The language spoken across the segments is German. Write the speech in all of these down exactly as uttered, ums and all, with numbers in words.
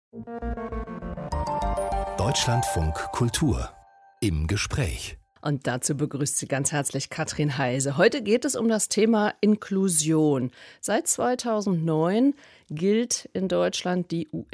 Deutschlandfunk Kultur im Gespräch. Und dazu begrüßt sie ganz herzlich Katrin Heise. Heute geht es um das Thema Inklusion. Seit zweitausendneun gilt in Deutschland die U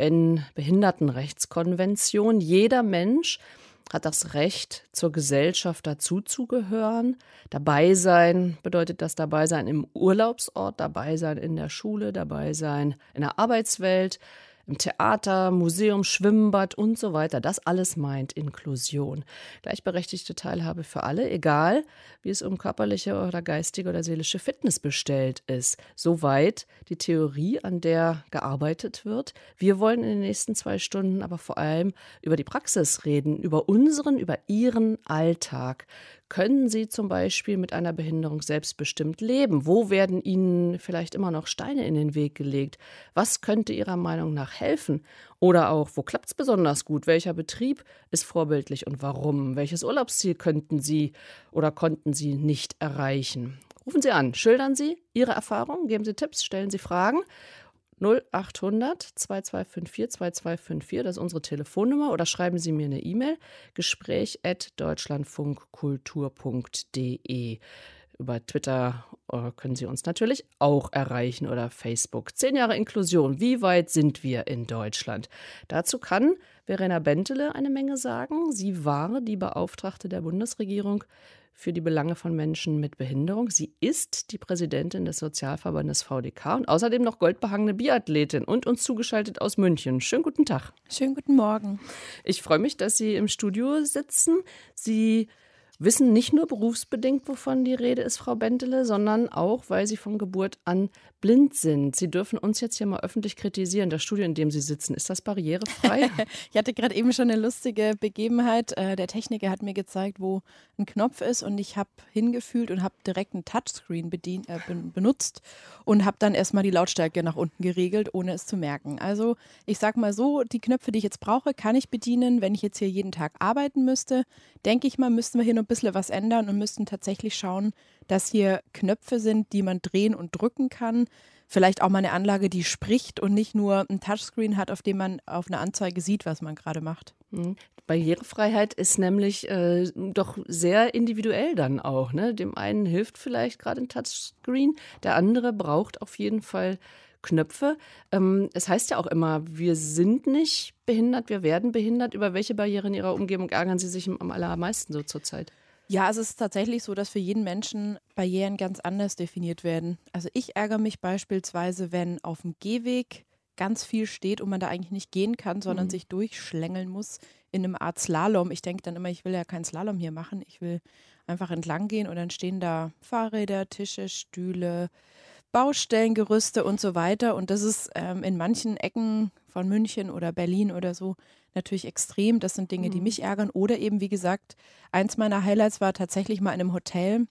N-Behindertenrechtskonvention. Jeder Mensch hat das Recht, zur Gesellschaft dazuzugehören. Dabei sein bedeutet das dabei sein im Urlaubsort, dabei sein in der Schule, dabei sein in der Arbeitswelt, im Theater, Museum, Schwimmbad und so weiter. Das alles meint Inklusion. Gleichberechtigte Teilhabe für alle, egal wie es um körperliche oder geistige oder seelische Fitness bestellt ist. Soweit die Theorie, an der gearbeitet wird. Wir wollen in den nächsten zwei Stunden aber vor allem über die Praxis reden, über unseren, über Ihren Alltag. Können Sie zum Beispiel mit einer Behinderung selbstbestimmt leben? Wo werden Ihnen vielleicht immer noch Steine in den Weg gelegt? Was könnte Ihrer Meinung nach helfen? Oder auch, wo klappt es besonders gut? Welcher Betrieb ist vorbildlich und warum? Welches Urlaubsziel könnten Sie oder konnten Sie nicht erreichen? Rufen Sie an, schildern Sie Ihre Erfahrungen, geben Sie Tipps, stellen Sie Fragen. null achthundert zwei zwei fünf vier zwei zwei fünf vier, das ist unsere Telefonnummer, oder schreiben Sie mir eine E-Mail, gespräch at deutschlandfunkkultur punkt de. Über Twitter können Sie uns natürlich auch erreichen oder Facebook. Zehn Jahre Inklusion, wie weit sind wir in Deutschland? Dazu kann Verena Bentele eine Menge sagen. Sie war die Beauftragte der Bundesregierung für die Belange von Menschen mit Behinderung. Sie ist die Präsidentin des Sozialverbandes V D K und außerdem noch goldbehangene Biathletin und uns zugeschaltet aus München. Schönen guten Tag. Schönen guten Morgen. Ich freue mich, dass Sie im Studio sitzen. Sie wissen nicht nur berufsbedingt, wovon die Rede ist, Frau Bentele, sondern auch, weil Sie von Geburt an blind sind. Sie dürfen uns jetzt hier mal öffentlich kritisieren. Das Studio, in dem Sie sitzen, ist das barrierefrei? Ich hatte gerade eben schon eine lustige Begebenheit. Der Techniker hat mir gezeigt, wo ein Knopf ist, und ich habe hingefühlt und habe direkt einen Touchscreen bedient, äh, benutzt und habe dann erstmal die Lautstärke nach unten geregelt, ohne es zu merken. Also ich sage mal so, die Knöpfe, die ich jetzt brauche, kann ich bedienen. Wenn ich jetzt hier jeden Tag arbeiten müsste, denke ich mal, müssten wir hier noch ein bisschen was ändern und müssten tatsächlich schauen, dass hier Knöpfe sind, die man drehen und drücken kann. Vielleicht auch mal eine Anlage, die spricht und nicht nur ein Touchscreen hat, auf dem man auf einer Anzeige sieht, was man gerade macht. Mhm. Barrierefreiheit ist nämlich äh, doch sehr individuell dann auch, ne? Dem einen hilft vielleicht gerade ein Touchscreen, der andere braucht auf jeden Fall Knöpfe. Ähm, es heißt ja auch immer, wir sind nicht behindert, wir werden behindert. Über welche Barrieren in Ihrer Umgebung ärgern Sie sich am allermeisten so zurzeit? Ja, es ist tatsächlich so, dass für jeden Menschen Barrieren ganz anders definiert werden. Also ich ärgere mich beispielsweise, wenn auf dem Gehweg ganz viel steht und man da eigentlich nicht gehen kann, sondern mhm. sich durchschlängeln muss in einem Art Slalom. Ich denke dann immer, ich will ja keinen Slalom hier machen. Ich will einfach entlang gehen und dann stehen da Fahrräder, Tische, Stühle, Baustellengerüste und so weiter. Und das ist ähm, in manchen Ecken von München oder Berlin oder so natürlich extrem. Das sind Dinge, die mich ärgern. Oder eben, wie gesagt, eins meiner Highlights war tatsächlich mal in einem Hotel,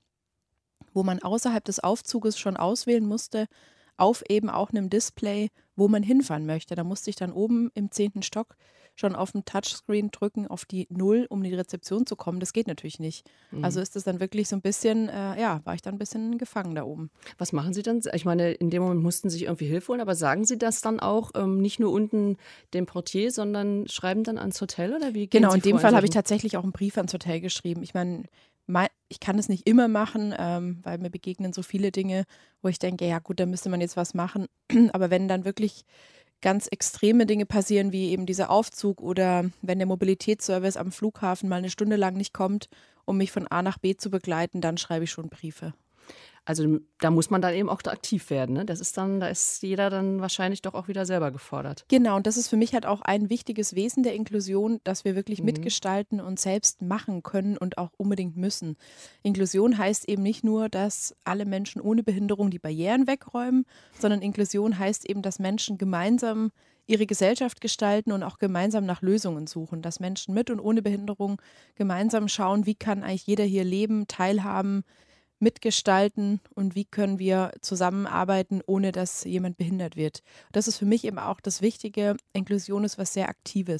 wo man außerhalb des Aufzuges schon auswählen musste, auf eben auch einem Display, wo man hinfahren möchte. Da musste ich dann oben im zehnten Stock schon auf dem Touchscreen drücken auf die Null, um in die Rezeption zu kommen. Das geht natürlich nicht. Mhm. Also ist das dann wirklich so ein bisschen, äh, ja, war ich dann ein bisschen gefangen da oben. Was machen Sie dann? Ich meine, in dem Moment mussten Sie sich irgendwie Hilfe holen, aber sagen Sie das dann auch ähm, nicht nur unten dem Portier, sondern schreiben dann ans Hotel oder wie gehen Genau, Sie in dem vor? Fall habe ich tatsächlich auch einen Brief ans Hotel geschrieben. Ich meine, ich kann es nicht immer machen, ähm, weil mir begegnen so viele Dinge, wo ich denke, ja gut, da müsste man jetzt was machen. Aber wenn dann wirklich ganz extreme Dinge passieren, wie eben dieser Aufzug oder wenn der Mobilitätsservice am Flughafen mal eine Stunde lang nicht kommt, um mich von A nach B zu begleiten, dann schreibe ich schon Briefe. Also da muss man dann eben auch aktiv werden, ne? Das ist dann, da ist jeder dann wahrscheinlich doch auch wieder selber gefordert. Genau, und das ist für mich halt auch ein wichtiges Wesen der Inklusion, dass wir wirklich mhm. mitgestalten und selbst machen können und auch unbedingt müssen. Inklusion heißt eben nicht nur, dass alle Menschen ohne Behinderung die Barrieren wegräumen, sondern Inklusion heißt eben, dass Menschen gemeinsam ihre Gesellschaft gestalten und auch gemeinsam nach Lösungen suchen, dass Menschen mit und ohne Behinderung gemeinsam schauen, wie kann eigentlich jeder hier leben, teilhaben, mitgestalten und wie können wir zusammenarbeiten, ohne dass jemand behindert wird. Das ist für mich eben auch das Wichtige. Inklusion ist was sehr Aktives.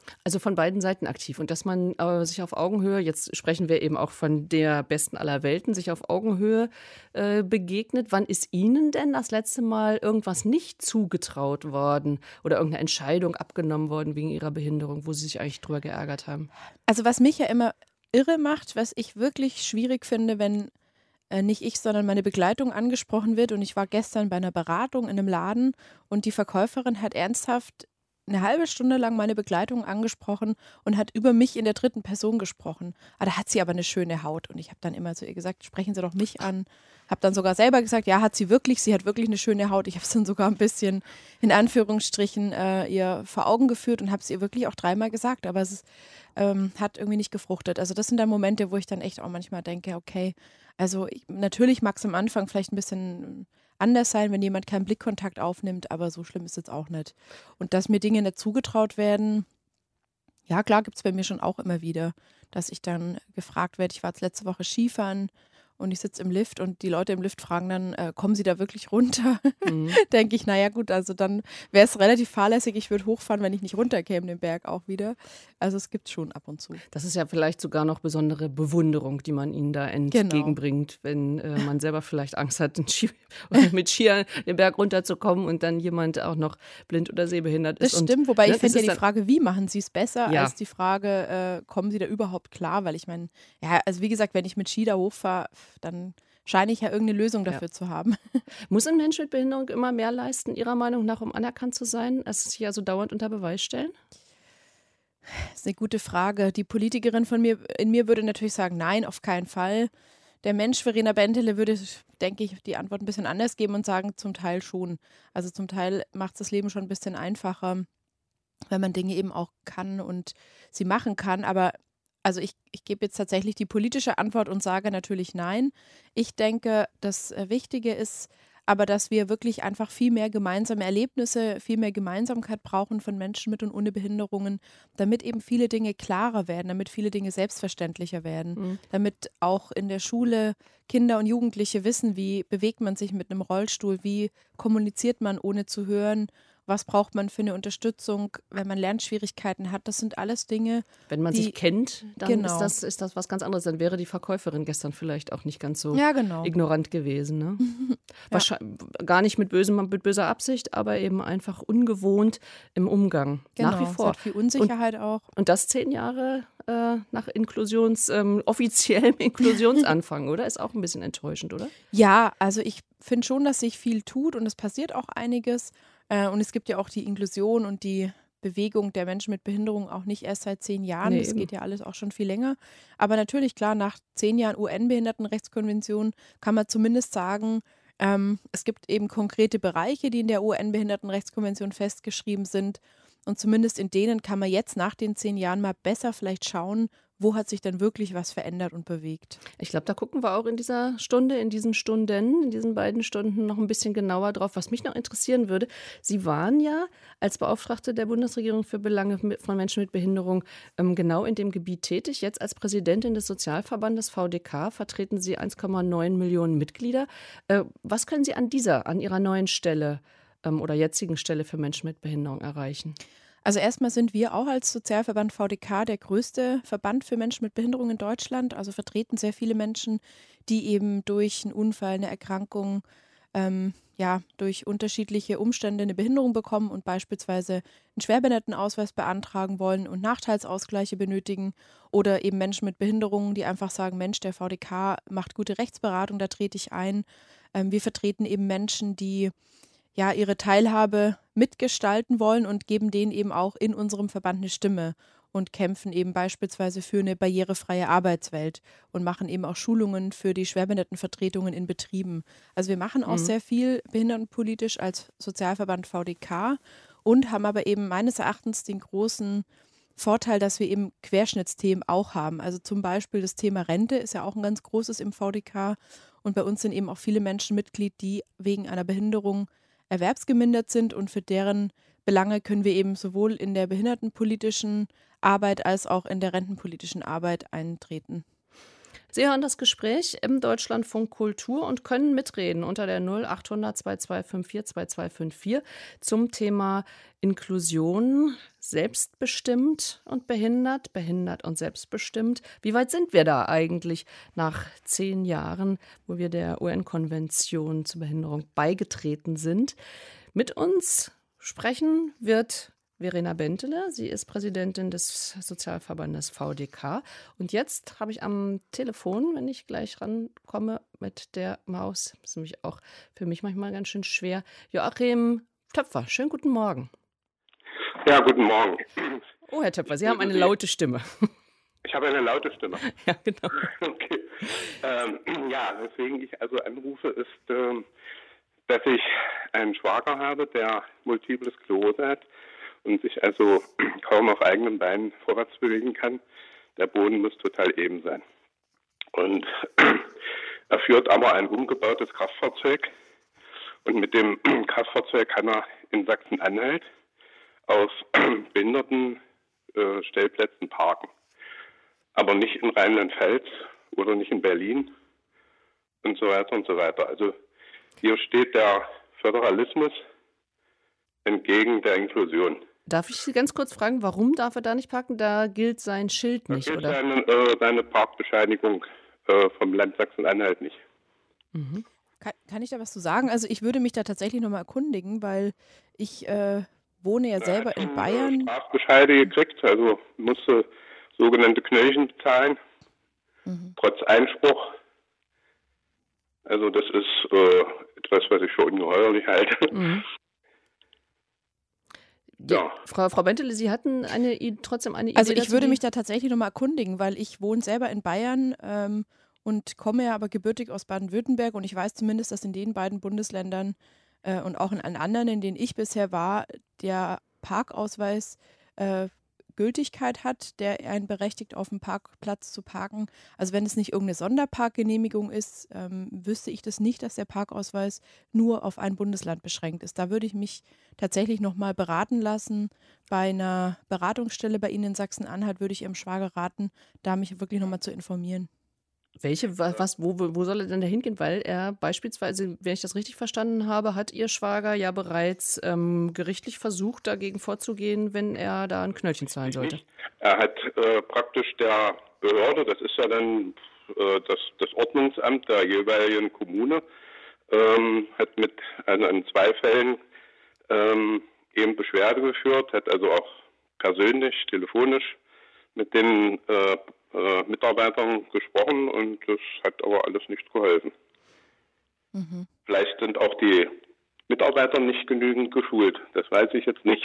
Also von beiden Seiten aktiv und dass man äh, sich auf Augenhöhe, jetzt sprechen wir eben auch von der besten aller Welten, sich auf Augenhöhe äh, begegnet. Wann ist Ihnen denn das letzte Mal irgendwas nicht zugetraut worden oder irgendeine Entscheidung abgenommen worden wegen Ihrer Behinderung, wo Sie sich eigentlich drüber geärgert haben? Also was mich ja immer irre macht, was ich wirklich schwierig finde, wenn äh, nicht ich, sondern meine Begleitung angesprochen wird. Und ich war gestern bei einer Beratung in einem Laden und die Verkäuferin hat ernsthaft eine halbe Stunde lang meine Begleitung angesprochen und hat über mich in der dritten Person gesprochen. Ah, da hat sie aber eine schöne Haut. Und ich habe dann immer zu ihr gesagt, sprechen Sie doch mich an. Habe dann sogar selber gesagt, ja, hat sie wirklich, sie hat wirklich eine schöne Haut. Ich habe es dann sogar ein bisschen in Anführungsstrichen äh, ihr vor Augen geführt und habe es ihr wirklich auch dreimal gesagt. Aber es ist, ähm, hat irgendwie nicht gefruchtet. Also das sind dann Momente, wo ich dann echt auch manchmal denke, okay, also ich, natürlich mag es am Anfang vielleicht ein bisschen anders sein, wenn jemand keinen Blickkontakt aufnimmt, aber so schlimm ist es jetzt auch nicht. Und dass mir Dinge nicht zugetraut werden, ja klar, gibt es bei mir schon auch immer wieder, dass ich dann gefragt werde, ich war jetzt letzte Woche Skifahren und ich sitze im Lift und die Leute im Lift fragen dann, äh, kommen Sie da wirklich runter? Mhm. Denke ich, naja gut, also dann wäre es relativ fahrlässig, ich würde hochfahren, wenn ich nicht runterkäme, den Berg auch wieder. Also es gibt schon ab und zu. Das ist ja vielleicht sogar noch besondere Bewunderung, die man ihnen da entgegenbringt, genau. wenn äh, man selber vielleicht Angst hat, Ski mit Skiern den Berg runterzukommen und dann jemand auch noch blind oder sehbehindert ist. Das stimmt, und, wobei ne, ich finde ja die Frage, wie machen Sie es besser, ja. als die Frage, äh, kommen Sie da überhaupt klar? Weil ich meine, ja, also wie gesagt, wenn ich mit Ski da hochfahre, dann scheine ich ja irgendeine Lösung dafür ja. zu haben. Muss ein Mensch mit Behinderung immer mehr leisten, Ihrer Meinung nach, um anerkannt zu sein, als sich also dauernd unter Beweis stellen? Das ist eine gute Frage. Die Politikerin von mir, in mir würde natürlich sagen, nein, auf keinen Fall. Der Mensch Verena Bentele würde, denke ich, die Antwort ein bisschen anders geben und sagen, zum Teil schon. Also zum Teil macht es das Leben schon ein bisschen einfacher, wenn man Dinge eben auch kann und sie machen kann. Aber also ich, ich gebe jetzt tatsächlich die politische Antwort und sage natürlich nein. Ich denke, das Wichtige ist aber, dass wir wirklich einfach viel mehr gemeinsame Erlebnisse, viel mehr Gemeinsamkeit brauchen von Menschen mit und ohne Behinderungen, damit eben viele Dinge klarer werden, damit viele Dinge selbstverständlicher werden, mhm. damit auch in der Schule Kinder und Jugendliche wissen, wie bewegt man sich mit einem Rollstuhl, wie kommuniziert man ohne zu hören, was braucht man für eine Unterstützung, wenn man Lernschwierigkeiten hat. Das sind alles Dinge, wenn man die, sich kennt, dann genau. ist, das, ist das was ganz anderes. Dann wäre die Verkäuferin gestern vielleicht auch nicht ganz so ja, genau. ignorant gewesen. Ne? ja. Wahrscheinlich gar nicht mit, bösem, mit böser Absicht, aber eben einfach ungewohnt im Umgang. Genau, nach wie vor. Es hat viel Unsicherheit und, auch. Und das zehn Jahre äh, nach Inklusions, ähm, offiziellem Inklusionsanfang, oder? Ist auch ein bisschen enttäuschend, oder? Ja, also ich finde schon, dass sich viel tut und es passiert auch einiges. Und es gibt ja auch die Inklusion und die Bewegung der Menschen mit Behinderung auch nicht erst seit zehn Jahren. Nee, das eben. geht ja alles auch schon viel länger. Aber natürlich, klar, nach zehn Jahren U N-Behindertenrechtskonvention kann man zumindest sagen, ähm, es gibt eben konkrete Bereiche, die in der U N-Behindertenrechtskonvention festgeschrieben sind. Und zumindest in denen kann man jetzt nach den zehn Jahren mal besser vielleicht schauen, wo hat sich denn wirklich was verändert und bewegt. Ich glaube, da gucken wir auch in dieser Stunde, in diesen Stunden, in diesen beiden Stunden noch ein bisschen genauer drauf. Was mich noch interessieren würde, Sie waren ja als Beauftragte der Bundesregierung für Belange von Menschen mit Behinderung ähm, genau in dem Gebiet tätig. Jetzt als Präsidentin des Sozialverbandes V D K vertreten Sie eins Komma neun Millionen Mitglieder. Äh, was können Sie an dieser, an Ihrer neuen Stelle ähm, oder jetzigen Stelle für Menschen mit Behinderung erreichen? Also erstmal sind wir auch als Sozialverband V D K der größte Verband für Menschen mit Behinderung in Deutschland. Also vertreten sehr viele Menschen, die eben durch einen Unfall, eine Erkrankung, ähm, ja, durch unterschiedliche Umstände eine Behinderung bekommen und beispielsweise einen Schwerbehindertenausweis beantragen wollen und Nachteilsausgleiche benötigen. Oder eben Menschen mit Behinderungen, die einfach sagen, Mensch, der V D K macht gute Rechtsberatung, da trete ich ein. Ähm, wir vertreten eben Menschen, die ja, ihre Teilhabe mitgestalten wollen und geben denen eben auch in unserem Verband eine Stimme und kämpfen eben beispielsweise für eine barrierefreie Arbeitswelt und machen eben auch Schulungen für die Schwerbehindertenvertretungen in Betrieben. Also wir machen auch mhm. sehr viel behindertenpolitisch als Sozialverband V D K und haben aber eben meines Erachtens den großen Vorteil, dass wir eben Querschnittsthemen auch haben. Also zum Beispiel das Thema Rente ist ja auch ein ganz großes im V D K und bei uns sind eben auch viele Menschen Mitglied, die wegen einer Behinderung erwerbsgemindert sind und für deren Belange können wir eben sowohl in der behindertenpolitischen Arbeit als auch in der rentenpolitischen Arbeit eintreten. Sie hören das Gespräch im Deutschlandfunk Kultur und können mitreden unter der null achthundert zweiundzwanzig vier zweiundzwanzig vierundzwanzig zum Thema Inklusion, selbstbestimmt und behindert, behindert und selbstbestimmt. Wie weit sind wir da eigentlich nach zehn Jahren, wo wir der U N-Konvention zur Behinderung beigetreten sind? Mit uns sprechen wird Verena Bentele. Sie ist Präsidentin des Sozialverbandes V D K. Und jetzt habe ich am Telefon, wenn ich gleich rankomme mit der Maus, das ist nämlich auch für mich manchmal ganz schön schwer, Joachim Töpfer. Schönen guten Morgen. Ja, guten Morgen. Oh, Herr Töpfer, Sie haben eine laute Stimme. Ich habe eine laute Stimme. Ja, genau. Okay. Ähm, ja, weswegen ich also anrufe, ist, ähm, dass ich einen Schwager habe, der Multiple Sklerose hat und sich also kaum auf eigenen Beinen vorwärts bewegen kann. Der Boden muss total eben sein. Und er führt aber ein umgebautes Kraftfahrzeug. Und mit dem Kraftfahrzeug kann er in Sachsen-Anhalt auf Behindertenstellplätzen parken. Aber nicht in Rheinland-Pfalz oder nicht in Berlin und so weiter und so weiter. Also hier steht der Föderalismus entgegen der Inklusion. Darf ich Sie ganz kurz fragen, warum darf er da nicht parken? Da gilt sein Schild nicht, da gilt oder? Seine, äh, seine Parkbescheinigung äh, vom Land Sachsen-Anhalt nicht. Mhm. Kann, kann ich da was zu sagen? Also ich würde mich da tatsächlich nochmal erkundigen, weil ich äh, wohne ja selber er hat in Bayern. Äh, Strafbescheide gekriegt, also musste sogenannte Knöllchen bezahlen, mhm. trotz Einspruch. Also das ist äh, etwas, was ich für ungeheuerlich halte. Mhm. Ja, ja. Frau, Frau Bentele, Sie hatten eine, trotzdem eine Idee. Also ich würde mich da tatsächlich nochmal erkundigen, weil ich wohne selber in Bayern ähm, und komme ja aber gebürtig aus Baden-Württemberg und ich weiß zumindest, dass in den beiden Bundesländern äh, und auch in allen anderen, in denen ich bisher war, der Parkausweis äh, Gültigkeit hat, der einen berechtigt, auf dem Parkplatz zu parken. Also wenn es nicht irgendeine Sonderparkgenehmigung ist, ähm, wüsste ich das nicht, dass der Parkausweis nur auf ein Bundesland beschränkt ist. Da würde ich mich tatsächlich nochmal beraten lassen. Bei einer Beratungsstelle bei Ihnen in Sachsen-Anhalt würde ich Ihrem Schwager raten, da mich wirklich nochmal zu informieren. Welche, was, wo, wo soll er denn da hingehen? Weil er beispielsweise, wenn ich das richtig verstanden habe, hat Ihr Schwager ja bereits ähm, gerichtlich versucht, dagegen vorzugehen, wenn er da ein Knöllchen zahlen sollte. Er hat äh, praktisch der Behörde, das ist ja dann äh, das, das Ordnungsamt der jeweiligen Kommune, ähm, hat mit also in zwei Fällen ähm, eben Beschwerde geführt, hat also auch persönlich, telefonisch mit den äh, Äh, Mitarbeitern gesprochen und das hat aber alles nicht geholfen. Mhm. Vielleicht sind auch die Mitarbeiter nicht genügend geschult, das weiß ich jetzt nicht.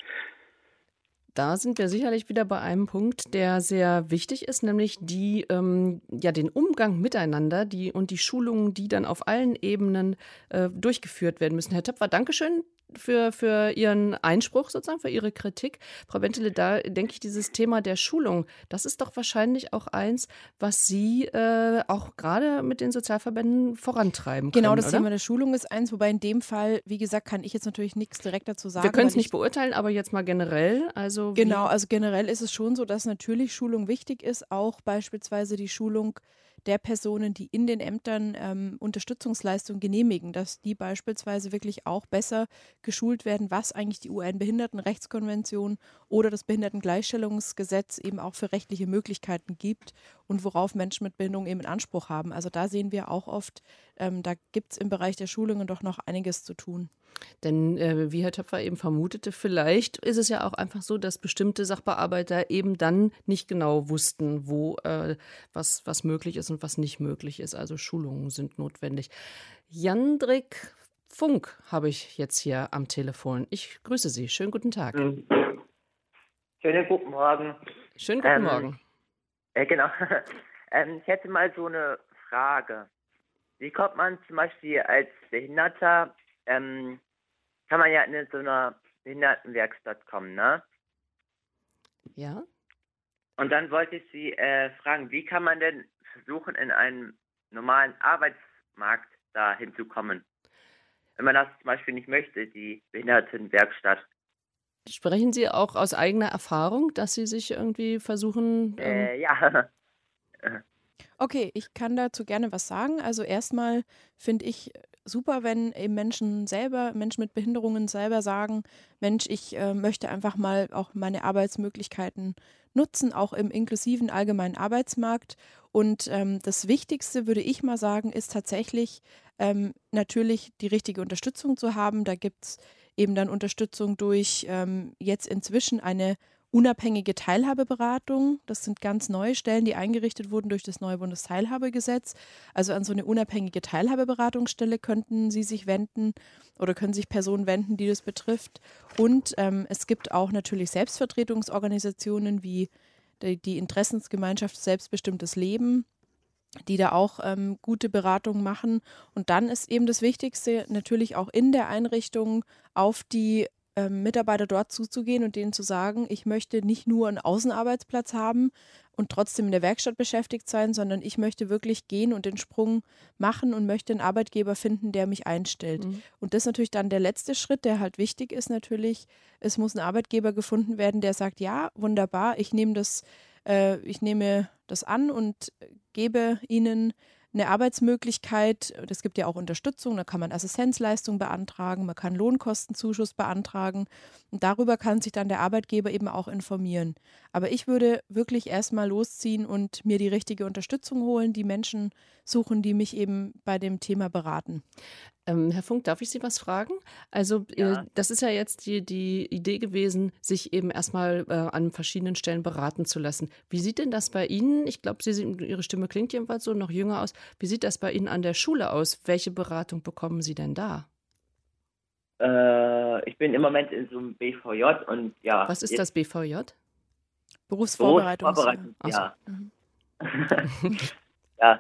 Da sind wir sicherlich wieder bei einem Punkt, der sehr wichtig ist, nämlich die, ähm, ja, den Umgang miteinander die, und die Schulungen, die dann auf allen Ebenen äh, durchgeführt werden müssen. Herr Töpfer, Dankeschön für, für Ihren Einspruch sozusagen, für Ihre Kritik. Frau Bentele, da denke ich, dieses Thema der Schulung, das ist doch wahrscheinlich auch eins, was Sie äh, auch gerade mit den Sozialverbänden vorantreiben können, Genau, das oder? Thema der Schulung ist eins, wobei in dem Fall, wie gesagt, kann ich jetzt natürlich nichts direkt dazu sagen. Wir können es nicht beurteilen, aber jetzt mal generell, also Genau, also generell ist es schon so, dass natürlich Schulung wichtig ist, auch beispielsweise die Schulung der Personen, die in den Ämtern ähm, Unterstützungsleistungen genehmigen, dass die beispielsweise wirklich auch besser geschult werden, was eigentlich die U N-Behindertenrechtskonvention oder das Behindertengleichstellungsgesetz eben auch für rechtliche Möglichkeiten gibt und worauf Menschen mit Behinderung eben Anspruch haben. Also da sehen wir auch oft, ähm, da gibt es im Bereich der Schulungen doch noch einiges zu tun. Denn äh, wie Herr Töpfer eben vermutete, vielleicht ist es ja auch einfach so, dass bestimmte Sachbearbeiter eben dann nicht genau wussten, wo äh, was, was möglich ist und was nicht möglich ist. Also Schulungen sind notwendig. Jandrik Funk habe ich jetzt hier am Telefon. Ich grüße Sie. Schönen guten Tag. Schönen guten Morgen. Schönen guten ähm, Morgen. Äh, genau. ähm, ich hätte mal so eine Frage. Wie kommt man zum Beispiel als Behinderter, ähm, kann man ja in so einer Behindertenwerkstatt kommen, ne? Ja. Und dann wollte ich Sie äh, fragen, wie kann man denn versuchen, in einen normalen Arbeitsmarkt da hinzukommen? Wenn man das zum Beispiel nicht möchte, die Behindertenwerkstatt. Sprechen Sie auch aus eigener Erfahrung, dass Sie sich irgendwie versuchen... Ähm äh, ja. Okay, ich kann dazu gerne was sagen. Also erstmal finde ich super, wenn eben Menschen selber, Menschen mit Behinderungen selber sagen, Mensch, ich äh, möchte einfach mal auch meine Arbeitsmöglichkeiten nutzen, auch im inklusiven allgemeinen Arbeitsmarkt. Und ähm, das Wichtigste, würde ich mal sagen, ist tatsächlich ähm, natürlich die richtige Unterstützung zu haben. Da gibt es eben dann Unterstützung durch ähm, jetzt inzwischen eine unabhängige Teilhabeberatung. Das sind ganz neue Stellen, die eingerichtet wurden durch das neue Bundesteilhabegesetz. Also an so eine unabhängige Teilhabeberatungsstelle könnten Sie sich wenden oder können sich Personen wenden, die das betrifft. Und ähm, es gibt auch natürlich Selbstvertretungsorganisationen wie die, die Interessensgemeinschaft Selbstbestimmtes Leben, die da auch ähm, gute Beratungen machen. Und dann ist eben das Wichtigste natürlich auch in der Einrichtung auf die ähm, Mitarbeiter dort zuzugehen und denen zu sagen, ich möchte nicht nur einen Außenarbeitsplatz haben und trotzdem in der Werkstatt beschäftigt sein, sondern ich möchte wirklich gehen und den Sprung machen und möchte einen Arbeitgeber finden, der mich einstellt. Mhm. Und das ist natürlich dann der letzte Schritt, der halt wichtig ist natürlich. Es muss ein Arbeitgeber gefunden werden, der sagt, ja, wunderbar, ich nehme das, äh, ich nehme das an und gebe ihnen eine Arbeitsmöglichkeit. Es gibt ja auch Unterstützung, da kann man Assistenzleistung beantragen, man kann Lohnkostenzuschuss beantragen und darüber kann sich dann der Arbeitgeber eben auch informieren. Aber ich würde wirklich erstmal losziehen und mir die richtige Unterstützung holen, die Menschen suchen, die mich eben bei dem Thema beraten. Ähm, Herr Funk, darf ich Sie was fragen? Also Ja. äh, das ist ja jetzt die, die Idee gewesen, sich eben erstmal äh, an verschiedenen Stellen beraten zu lassen. Wie sieht denn das bei Ihnen? Ich glaube, Sie sind, Ihre Stimme klingt jedenfalls so, noch jünger aus. Wie sieht das bei Ihnen an der Schule aus? Welche Beratung bekommen Sie denn da? Äh, ich bin im Moment in so einem B V J und ja. Was ist jetzt das B V J? Berufsvorbereitung. Berufsvorbereitungsjahr. Ach so. Mhm. Ja.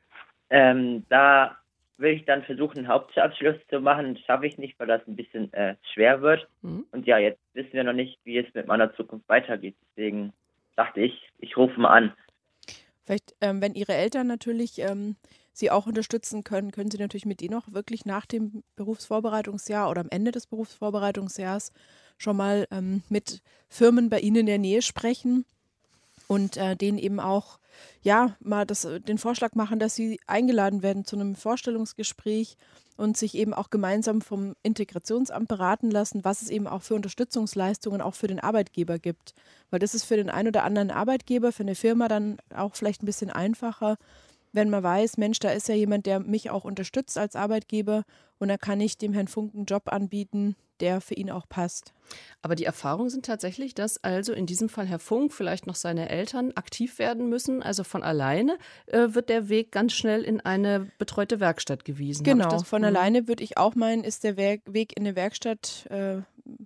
Ähm, da will ich dann versuchen, einen Hauptschulabschluss zu machen. Das schaffe ich nicht, weil das ein bisschen äh, schwer wird. Mhm. Und ja, jetzt wissen wir noch nicht, wie es mit meiner Zukunft weitergeht. Deswegen dachte ich, ich rufe mal an. Vielleicht, ähm, wenn Ihre Eltern natürlich ähm, Sie auch unterstützen können, können Sie natürlich mit denen auch wirklich nach dem Berufsvorbereitungsjahr oder am Ende des Berufsvorbereitungsjahrs schon mal ähm, mit Firmen bei Ihnen in der Nähe sprechen und äh, denen eben auch ja mal das, den Vorschlag machen, dass sie eingeladen werden zu einem Vorstellungsgespräch und sich eben auch gemeinsam vom Integrationsamt beraten lassen, was es eben auch für Unterstützungsleistungen auch für den Arbeitgeber gibt. Weil das ist für den einen oder anderen Arbeitgeber, für eine Firma dann auch vielleicht ein bisschen einfacher, wenn man weiß, Mensch, da ist ja jemand, der mich auch unterstützt als Arbeitgeber und da kann ich dem Herrn Funk einen Job anbieten, der für ihn auch passt. Aber die Erfahrungen sind tatsächlich, dass also in diesem Fall Herr Funk, vielleicht noch seine Eltern aktiv werden müssen. Also von alleine äh, wird der Weg ganz schnell in eine betreute Werkstatt gewiesen. Genau, das, von mh. alleine würde ich auch meinen, ist der Weg in eine Werkstatt, äh,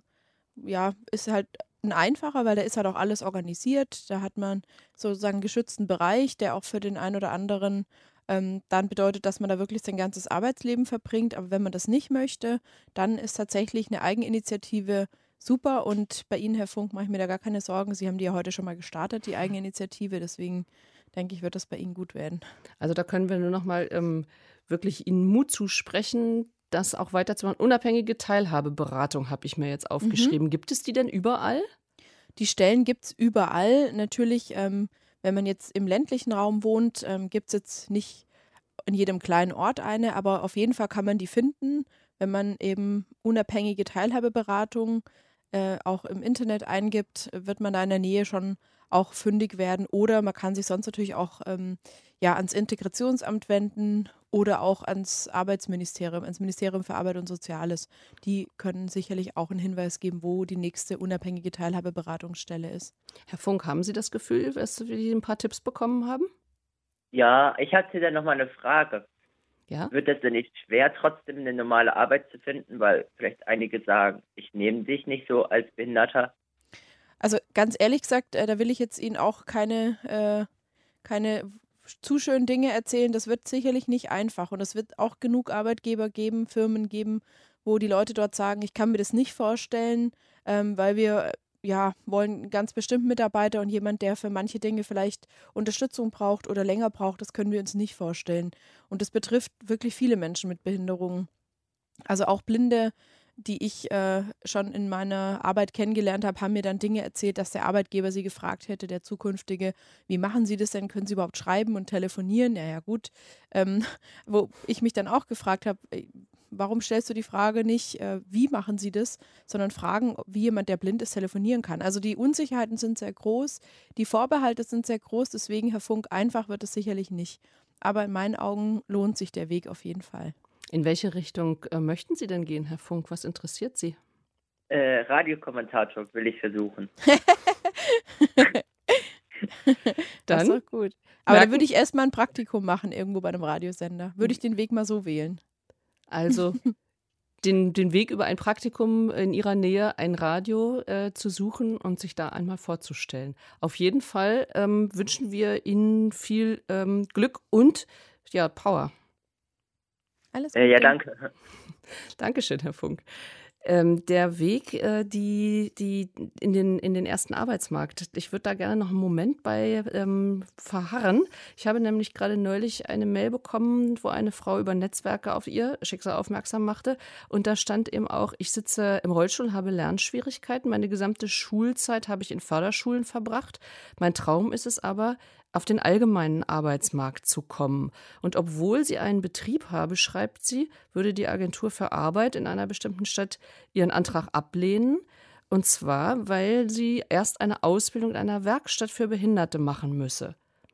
ja, ist halt ein einfacher, weil da ist halt auch alles organisiert. Da hat man sozusagen einen geschützten Bereich, der auch für den einen oder anderen ähm, dann bedeutet, dass man da wirklich sein ganzes Arbeitsleben verbringt. Aber wenn man das nicht möchte, dann ist tatsächlich eine Eigeninitiative super. Und bei Ihnen, Herr Funk, mache ich mir da gar keine Sorgen. Sie haben die ja heute schon mal gestartet, die Eigeninitiative. Deswegen denke ich, wird das bei Ihnen gut werden. Also da können wir nur noch mal ähm, wirklich Ihnen Mut zusprechen, das auch weiterzumachen. Unabhängige Teilhabeberatung habe ich mir jetzt aufgeschrieben. Mhm. Gibt es die denn überall? Die Stellen gibt es überall. Natürlich, ähm, wenn man jetzt im ländlichen Raum wohnt, ähm, gibt es jetzt nicht in jedem kleinen Ort eine, aber auf jeden Fall kann man die finden, wenn man eben unabhängige Teilhabeberatung äh, auch im Internet eingibt, wird man da in der Nähe schon auch fündig werden. Oder man kann sich sonst natürlich auch ähm, ja, ans Integrationsamt wenden oder auch ans Arbeitsministerium, ans Ministerium für Arbeit und Soziales. Die können sicherlich auch einen Hinweis geben, wo die nächste unabhängige Teilhabeberatungsstelle ist. Herr Funk, haben Sie das Gefühl, dass Sie ein paar Tipps bekommen haben? Ja, ich hatte da nochmal eine Frage. Ja? Wird es denn nicht schwer, trotzdem eine normale Arbeit zu finden? Weil vielleicht einige sagen, ich nehme dich nicht so als Behinderter. Also ganz ehrlich gesagt, äh, da will ich jetzt Ihnen auch keine, äh, keine zu schönen Dinge erzählen. Das wird sicherlich nicht einfach. Und es wird auch genug Arbeitgeber geben, Firmen geben, wo die Leute dort sagen, ich kann mir das nicht vorstellen, ähm, weil wir ja wollen einen ganz bestimmten Mitarbeiter und jemand, der für manche Dinge vielleicht Unterstützung braucht oder länger braucht, das können wir uns nicht vorstellen. Und das betrifft wirklich viele Menschen mit Behinderungen. Also auch blinde die ich äh, schon in meiner Arbeit kennengelernt habe, haben mir dann Dinge erzählt, dass der Arbeitgeber sie gefragt hätte, der zukünftige, wie machen Sie das denn? Können Sie überhaupt schreiben und telefonieren? Ja, ja, gut. Ähm, wo ich mich dann auch gefragt habe, warum stellst du die Frage nicht, äh, wie machen Sie das, sondern fragen, wie jemand, der blind ist, telefonieren kann. Also die Unsicherheiten sind sehr groß, die Vorbehalte sind sehr groß, deswegen, Herr Funk, einfach wird es sicherlich nicht. Aber in meinen Augen lohnt sich der Weg auf jeden Fall. In welche Richtung äh, möchten Sie denn gehen, Herr Funk? Was interessiert Sie? Äh, Radiokommentator will ich versuchen. Das ist Dann doch gut. Aber merken- da würde ich erst mal ein Praktikum machen, irgendwo bei einem Radiosender. Würde ich den Weg mal so wählen. Also den, den Weg über ein Praktikum in Ihrer Nähe, ein Radio äh, zu suchen und sich da einmal vorzustellen. Auf jeden Fall ähm, wünschen wir Ihnen viel ähm, Glück und ja, Power. Alles Äh, ja, Gute. danke. Dankeschön, Herr Funk. Ähm, der Weg äh, die, die in, den, in den ersten Arbeitsmarkt. Ich würde da gerne noch einen Moment bei ähm, verharren. Ich habe nämlich gerade neulich eine Mail bekommen, wo eine Frau über Netzwerke auf ihr Schicksal aufmerksam machte. Und da stand eben auch, ich sitze im Rollstuhl, habe Lernschwierigkeiten. Meine gesamte Schulzeit habe ich in Förderschulen verbracht. Mein Traum ist es aber, auf den allgemeinen Arbeitsmarkt zu kommen. Und obwohl sie einen Betrieb habe, schreibt sie, würde die Agentur für Arbeit in einer bestimmten Stadt ihren Antrag ablehnen. Und zwar, weil sie erst eine Ausbildung in einer Werkstatt für Behinderte machen müsse.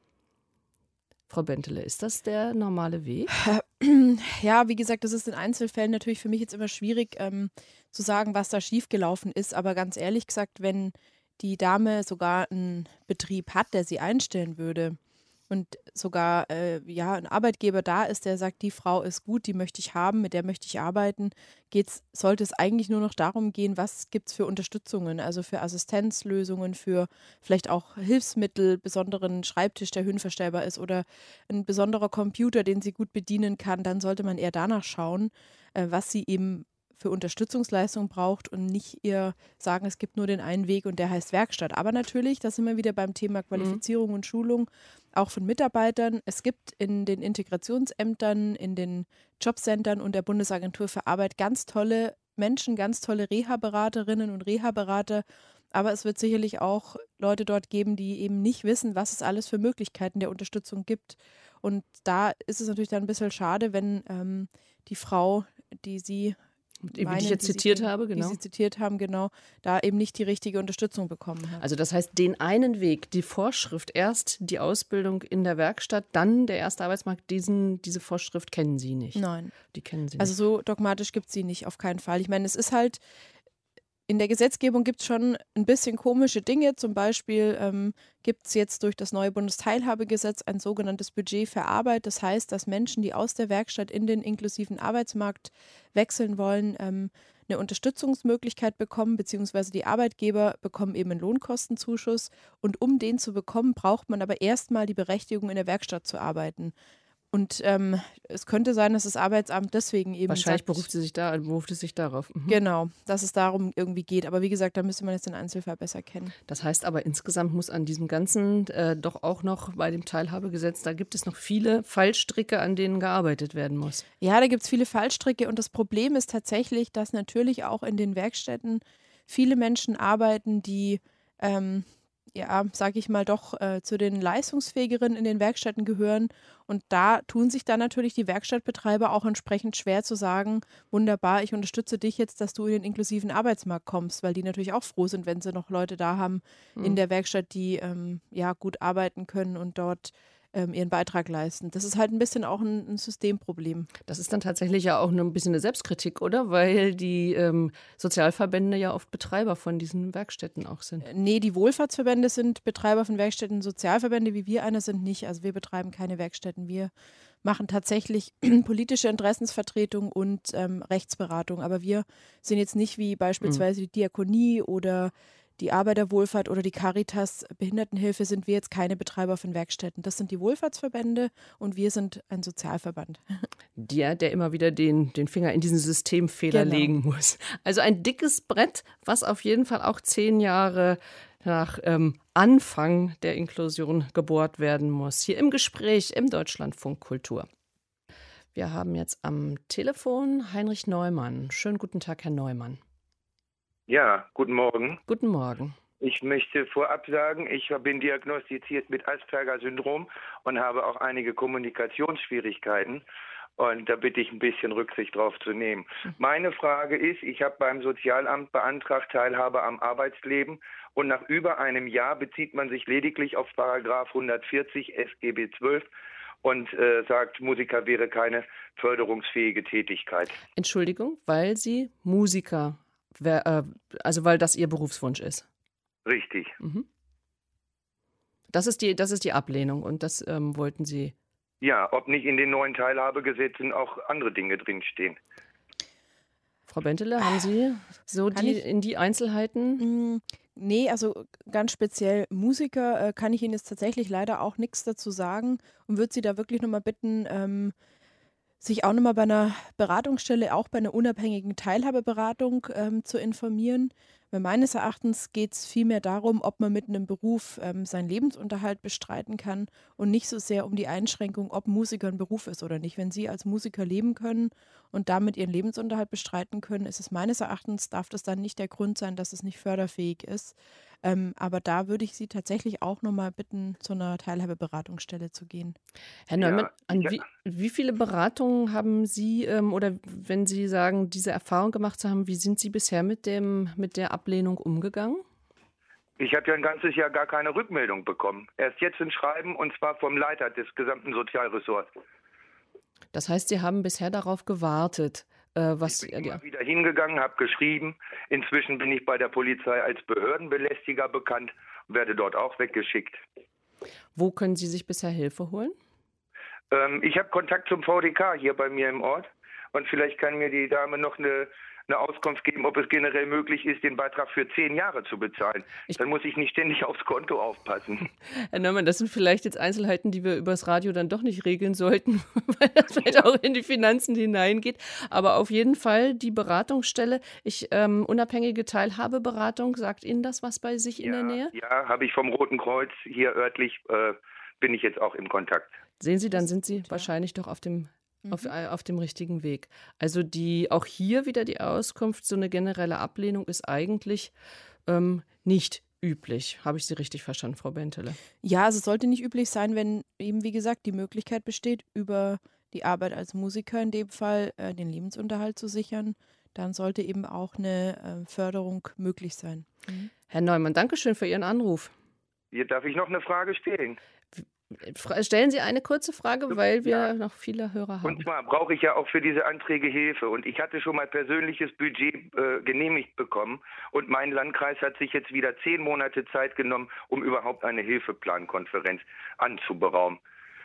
Frau Bentele, ist das der normale Weg? Ja, wie gesagt, das ist in Einzelfällen natürlich für mich jetzt immer schwierig ähm, zu sagen, was da schiefgelaufen ist. Aber ganz ehrlich gesagt, wenn die Dame sogar einen Betrieb hat, der sie einstellen würde und sogar äh, ja, ein Arbeitgeber da ist, der sagt, die Frau ist gut, die möchte ich haben, mit der möchte ich arbeiten, geht's, sollte es eigentlich nur noch darum gehen, was gibt es für Unterstützungen, also für Assistenzlösungen, für vielleicht auch Hilfsmittel, besonderen Schreibtisch, der höhenverstellbar ist oder ein besonderer Computer, den sie gut bedienen kann, dann sollte man eher danach schauen, äh, was sie eben für Unterstützungsleistung braucht und nicht ihr sagen, es gibt nur den einen Weg und der heißt Werkstatt. Aber natürlich, da sind wir wieder beim Thema Qualifizierung mhm. und Schulung, auch von Mitarbeitern. Es gibt in den Integrationsämtern, in den Jobcentern und der Bundesagentur für Arbeit ganz tolle Menschen, ganz tolle Reha-Beraterinnen und Reha-Berater. Aber es wird sicherlich auch Leute dort geben, die eben nicht wissen, was es alles für Möglichkeiten der Unterstützung gibt. Und da ist es natürlich dann ein bisschen schade, wenn ähm, die Frau, die sie Wie meinen, ich jetzt die zitiert sie, habe, genau. Die Sie zitiert haben, genau, da eben nicht die richtige Unterstützung bekommen hat. Also das heißt, den einen Weg, die Vorschrift, erst die Ausbildung in der Werkstatt, dann der erste Arbeitsmarkt, diesen, diese Vorschrift kennen Sie nicht? Nein. Die kennen Sie nicht. Also so dogmatisch gibt es sie nicht, auf keinen Fall. Ich meine, es ist halt, in der Gesetzgebung gibt es schon ein bisschen komische Dinge. Zum Beispiel ähm, gibt es jetzt durch das neue Bundesteilhabegesetz ein sogenanntes Budget für Arbeit. Das heißt, dass Menschen, die aus der Werkstatt in den inklusiven Arbeitsmarkt wechseln wollen, ähm, eine Unterstützungsmöglichkeit bekommen, beziehungsweise die Arbeitgeber bekommen eben einen Lohnkostenzuschuss. Und um den zu bekommen, braucht man aber erstmal die Berechtigung, in der Werkstatt zu arbeiten. Und ähm, es könnte sein, dass das Arbeitsamt deswegen eben Wahrscheinlich sagt, beruft, sie sich da, beruft es sich darauf. Mhm. Genau, dass es darum irgendwie geht. Aber wie gesagt, da müsste man jetzt den Einzelfall besser kennen. Das heißt aber, insgesamt muss an diesem Ganzen äh, doch auch noch bei dem Teilhabegesetz, da gibt es noch viele Fallstricke, an denen gearbeitet werden muss. Ja, da gibt es viele Fallstricke. Und das Problem ist tatsächlich, dass natürlich auch in den Werkstätten viele Menschen arbeiten, die ähm, ja, sage ich mal, doch äh, zu den Leistungsfähigeren in den Werkstätten gehören. Und da tun sich dann natürlich die Werkstattbetreiber auch entsprechend schwer zu sagen, wunderbar, ich unterstütze dich jetzt, dass du in den inklusiven Arbeitsmarkt kommst, weil die natürlich auch froh sind, wenn sie noch Leute da haben mhm. in der Werkstatt, die ähm, ja gut arbeiten können und dort ähm, ihren Beitrag leisten. Das ist halt ein bisschen auch ein, ein Systemproblem. Das ist dann tatsächlich ja auch ein bisschen eine Selbstkritik, oder? Weil die ähm, Sozialverbände ja oft Betreiber von diesen Werkstätten auch sind. Nee, die Wohlfahrtsverbände sind Betreiber von Werkstätten. Sozialverbände wie wir einer sind nicht. Also wir betreiben keine Werkstätten. Wir machen tatsächlich politische Interessensvertretung und ähm, Rechtsberatung. Aber wir sind jetzt nicht wie beispielsweise die Diakonie oder die Arbeiterwohlfahrt oder die Caritas Behindertenhilfe, sind wir jetzt keine Betreiber von Werkstätten. Das sind die Wohlfahrtsverbände und wir sind ein Sozialverband. Der, der immer wieder den, den Finger in diesen Systemfehler Genau. legen muss. Also ein dickes Brett, was auf jeden Fall auch zehn Jahre nach ähm, Anfang der Inklusion gebohrt werden muss. Hier im Gespräch im Deutschlandfunk Kultur. Wir haben jetzt am Telefon Heinrich Neumann. Schönen guten Tag, Herr Neumann. Ja, guten Morgen. Guten Morgen. Ich möchte vorab sagen, ich bin diagnostiziert mit Asperger-Syndrom und habe auch einige Kommunikationsschwierigkeiten. Und da bitte ich ein bisschen Rücksicht drauf zu nehmen. Meine Frage ist, ich habe beim Sozialamt beantragt Teilhabe am Arbeitsleben und nach über einem Jahr bezieht man sich lediglich auf Paragraph hundertvierzig S G B zwölf und äh, sagt, Musiker wäre keine förderungsfähige Tätigkeit. Entschuldigung, weil Sie Musiker, wer, äh, also weil das Ihr Berufswunsch ist. Richtig. Mhm. Das ist die, das ist die Ablehnung und das ähm, wollten Sie. Ja, ob nicht in den neuen Teilhabegesetzen auch andere Dinge drinstehen. Frau Bentele, haben Sie so Kann die, ich- in die Einzelheiten? Mm, Nee, also ganz speziell Musiker äh, kann ich Ihnen jetzt tatsächlich leider auch nichts dazu sagen und würde Sie da wirklich nochmal bitten, ähm, sich auch nochmal bei einer Beratungsstelle, auch bei einer unabhängigen Teilhabeberatung ähm, zu informieren. Weil meines Erachtens geht es vielmehr darum, ob man mit einem Beruf ähm, seinen Lebensunterhalt bestreiten kann und nicht so sehr um die Einschränkung, ob Musiker ein Beruf ist oder nicht. Wenn Sie als Musiker leben können und damit Ihren Lebensunterhalt bestreiten können, ist es meines Erachtens, darf das dann nicht der Grund sein, dass es nicht förderfähig ist. Ähm, aber da würde ich Sie tatsächlich auch nochmal bitten, zu einer Teilhabeberatungsstelle zu gehen. Herr Neumann, Ja, an ja. wie, wie viele Beratungen haben Sie ähm, oder wenn Sie sagen, diese Erfahrung gemacht zu haben, wie sind Sie bisher mit dem mit der Ablehnung umgegangen? Ich habe ja ein ganzes Jahr gar keine Rückmeldung bekommen. Erst jetzt ein Schreiben und zwar vom Leiter des gesamten Sozialressorts. Das heißt, Sie haben bisher darauf gewartet, äh, was Ich bin ja, immer wieder hingegangen, habe geschrieben. Inzwischen bin ich bei der Polizei als Behördenbelästiger bekannt und werde dort auch weggeschickt. wo können Sie sich bisher Hilfe holen? Ähm, ich habe Kontakt zum V D K hier bei mir im Ort und vielleicht kann mir die Dame noch eine, eine Auskunft geben, ob es generell möglich ist, den Beitrag für zehn Jahre zu bezahlen. Ich- Dann muss ich nicht ständig aufs Konto aufpassen. Herr Neumann, das sind vielleicht jetzt Einzelheiten, die wir übers Radio dann doch nicht regeln sollten, weil das vielleicht auch in die Finanzen hineingeht. Aber auf jeden Fall die Beratungsstelle, ich ähm, unabhängige Teilhabeberatung, sagt Ihnen das was bei sich in der Nähe? Ja, habe ich vom Roten Kreuz hier örtlich, äh, bin ich jetzt auch im Kontakt. Sehen Sie, dann Das ist sind Sie gut, ja. wahrscheinlich doch auf dem, Mhm. auf, äh, auf dem richtigen Weg. Also die auch hier wieder die Auskunft, so eine generelle Ablehnung ist eigentlich ähm, nicht üblich. Habe ich Sie richtig verstanden, Frau Bentele? Ja, also es sollte nicht üblich sein, wenn eben, wie gesagt, die Möglichkeit besteht, über die Arbeit als Musiker in dem Fall äh, den Lebensunterhalt zu sichern, dann sollte eben auch eine äh, Förderung möglich sein. Mhm. Herr Neumann, danke schön für Ihren Anruf. Hier darf ich noch eine Frage stellen. Fra- Stellen Sie eine kurze Frage, weil wir Ja. noch viele Hörer Und haben. zwar brauche ich ja auch für diese Anträge Hilfe. Und ich hatte schon mal persönliches Budget äh, genehmigt bekommen. Und mein Landkreis hat sich jetzt wieder zehn Monate Zeit genommen, um überhaupt eine Hilfeplankonferenz anzuberaumen.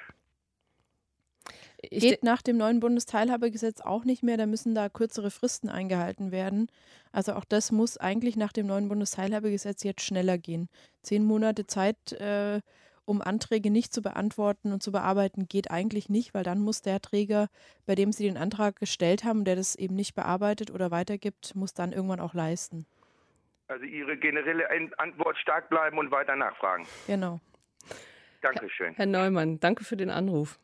Ich Geht nach dem neuen Bundesteilhabegesetz auch nicht mehr, da müssen da kürzere Fristen eingehalten werden. Also auch das muss eigentlich nach dem neuen Bundesteilhabegesetz jetzt schneller gehen. Zehn Monate Zeit, äh, um Anträge nicht zu beantworten und zu bearbeiten, geht eigentlich nicht, weil dann muss der Träger, bei dem Sie den Antrag gestellt haben, der das eben nicht bearbeitet oder weitergibt, muss dann irgendwann auch leisten. Also Ihre generelle Ein- Antwort stark bleiben und weiter nachfragen. Genau. Dankeschön. Herr Neumann, danke für den Anruf.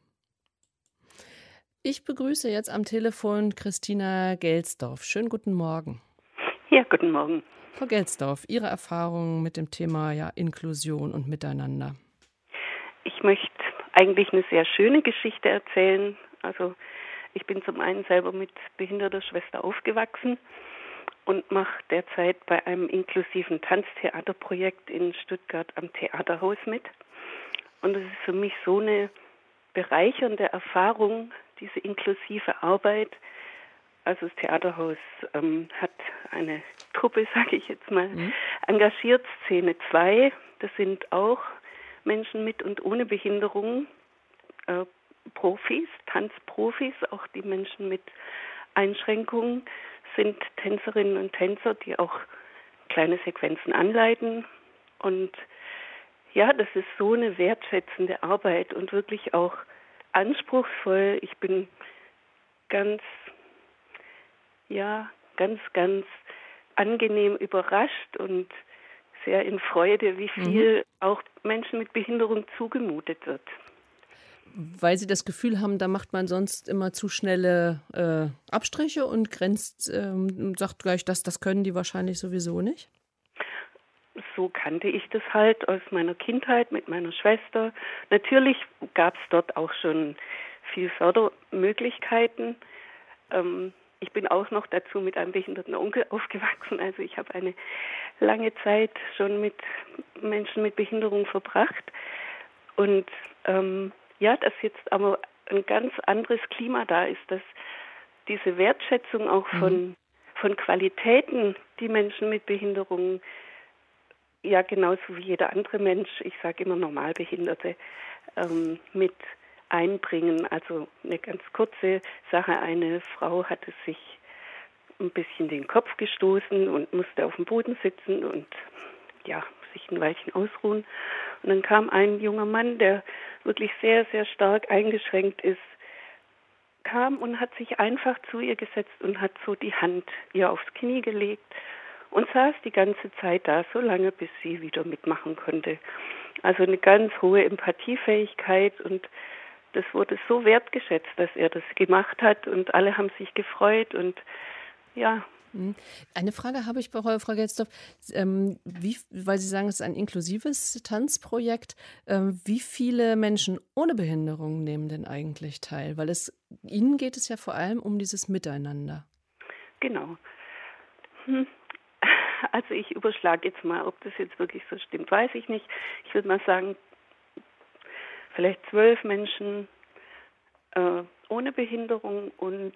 Ich begrüße jetzt am Telefon Christina Gelsdorf. Schönen guten Morgen. Ja, guten Morgen. Frau Gelsdorf, Ihre Erfahrungen mit dem Thema ja, Inklusion und Miteinander. Ich möchte eigentlich eine sehr schöne Geschichte erzählen. Also ich bin zum einen selber mit behinderter Schwester aufgewachsen und mache derzeit bei einem inklusiven Tanztheaterprojekt in Stuttgart am Theaterhaus mit. Und es ist für mich so eine bereichernde Erfahrung, diese inklusive Arbeit. Also das Theaterhaus ähm, hat eine Truppe, sage ich jetzt mal, Mhm. engagiert, Szene zwei. Das sind auch Menschen mit und ohne Behinderung, äh, Profis, Tanzprofis, auch die Menschen mit Einschränkungen sind Tänzerinnen und Tänzer, die auch kleine Sequenzen anleiten. Und ja, das ist so eine wertschätzende Arbeit und wirklich auch anspruchsvoll. Ich bin ganz, ja, ganz, ganz angenehm überrascht und sehr in Freude, wie viel mhm. auch Menschen mit Behinderung zugemutet wird. weil Sie das Gefühl haben, da macht man sonst immer zu schnelle äh, Abstriche und grenzt, ähm, sagt gleich, das, das können die wahrscheinlich sowieso nicht? So kannte ich das halt aus meiner Kindheit mit meiner Schwester. Natürlich gab es dort auch schon viel Fördermöglichkeiten. Ähm, ich bin auch noch dazu mit einem behinderten Onkel aufgewachsen. Also ich habe eine lange Zeit schon mit Menschen mit Behinderung verbracht. Und ähm, ja, dass jetzt aber ein ganz anderes Klima da ist, dass diese Wertschätzung auch von, mhm. von Qualitäten, die Menschen mit Behinderungen, ja genauso wie jeder andere Mensch, ich sage immer Normalbehinderte, ähm, mit einbringen. Also eine ganz kurze Sache, eine Frau hatte sich ein bisschen den Kopf gestoßen und musste auf dem Boden sitzen und ja, sich ein Weilchen ausruhen. Und dann kam ein junger Mann, der wirklich sehr, sehr stark eingeschränkt ist, kam und hat sich einfach zu ihr gesetzt und hat so die Hand ihr aufs Knie gelegt und saß die ganze Zeit da, so lange, bis sie wieder mitmachen konnte. Also eine ganz hohe Empathiefähigkeit und das wurde so wertgeschätzt, dass er das gemacht hat und alle haben sich gefreut und ja. Eine Frage habe ich bei Frau Geldsdorf, ähm, wie, weil Sie sagen, es ist ein inklusives Tanzprojekt. Ähm, wie viele Menschen ohne Behinderung nehmen denn eigentlich teil? Weil es Ihnen geht es ja vor allem um dieses Miteinander. Genau. Hm. Also ich überschlage jetzt mal, ob das jetzt wirklich so stimmt, weiß ich nicht. Ich würde mal sagen, vielleicht zwölf Menschen äh, ohne Behinderung und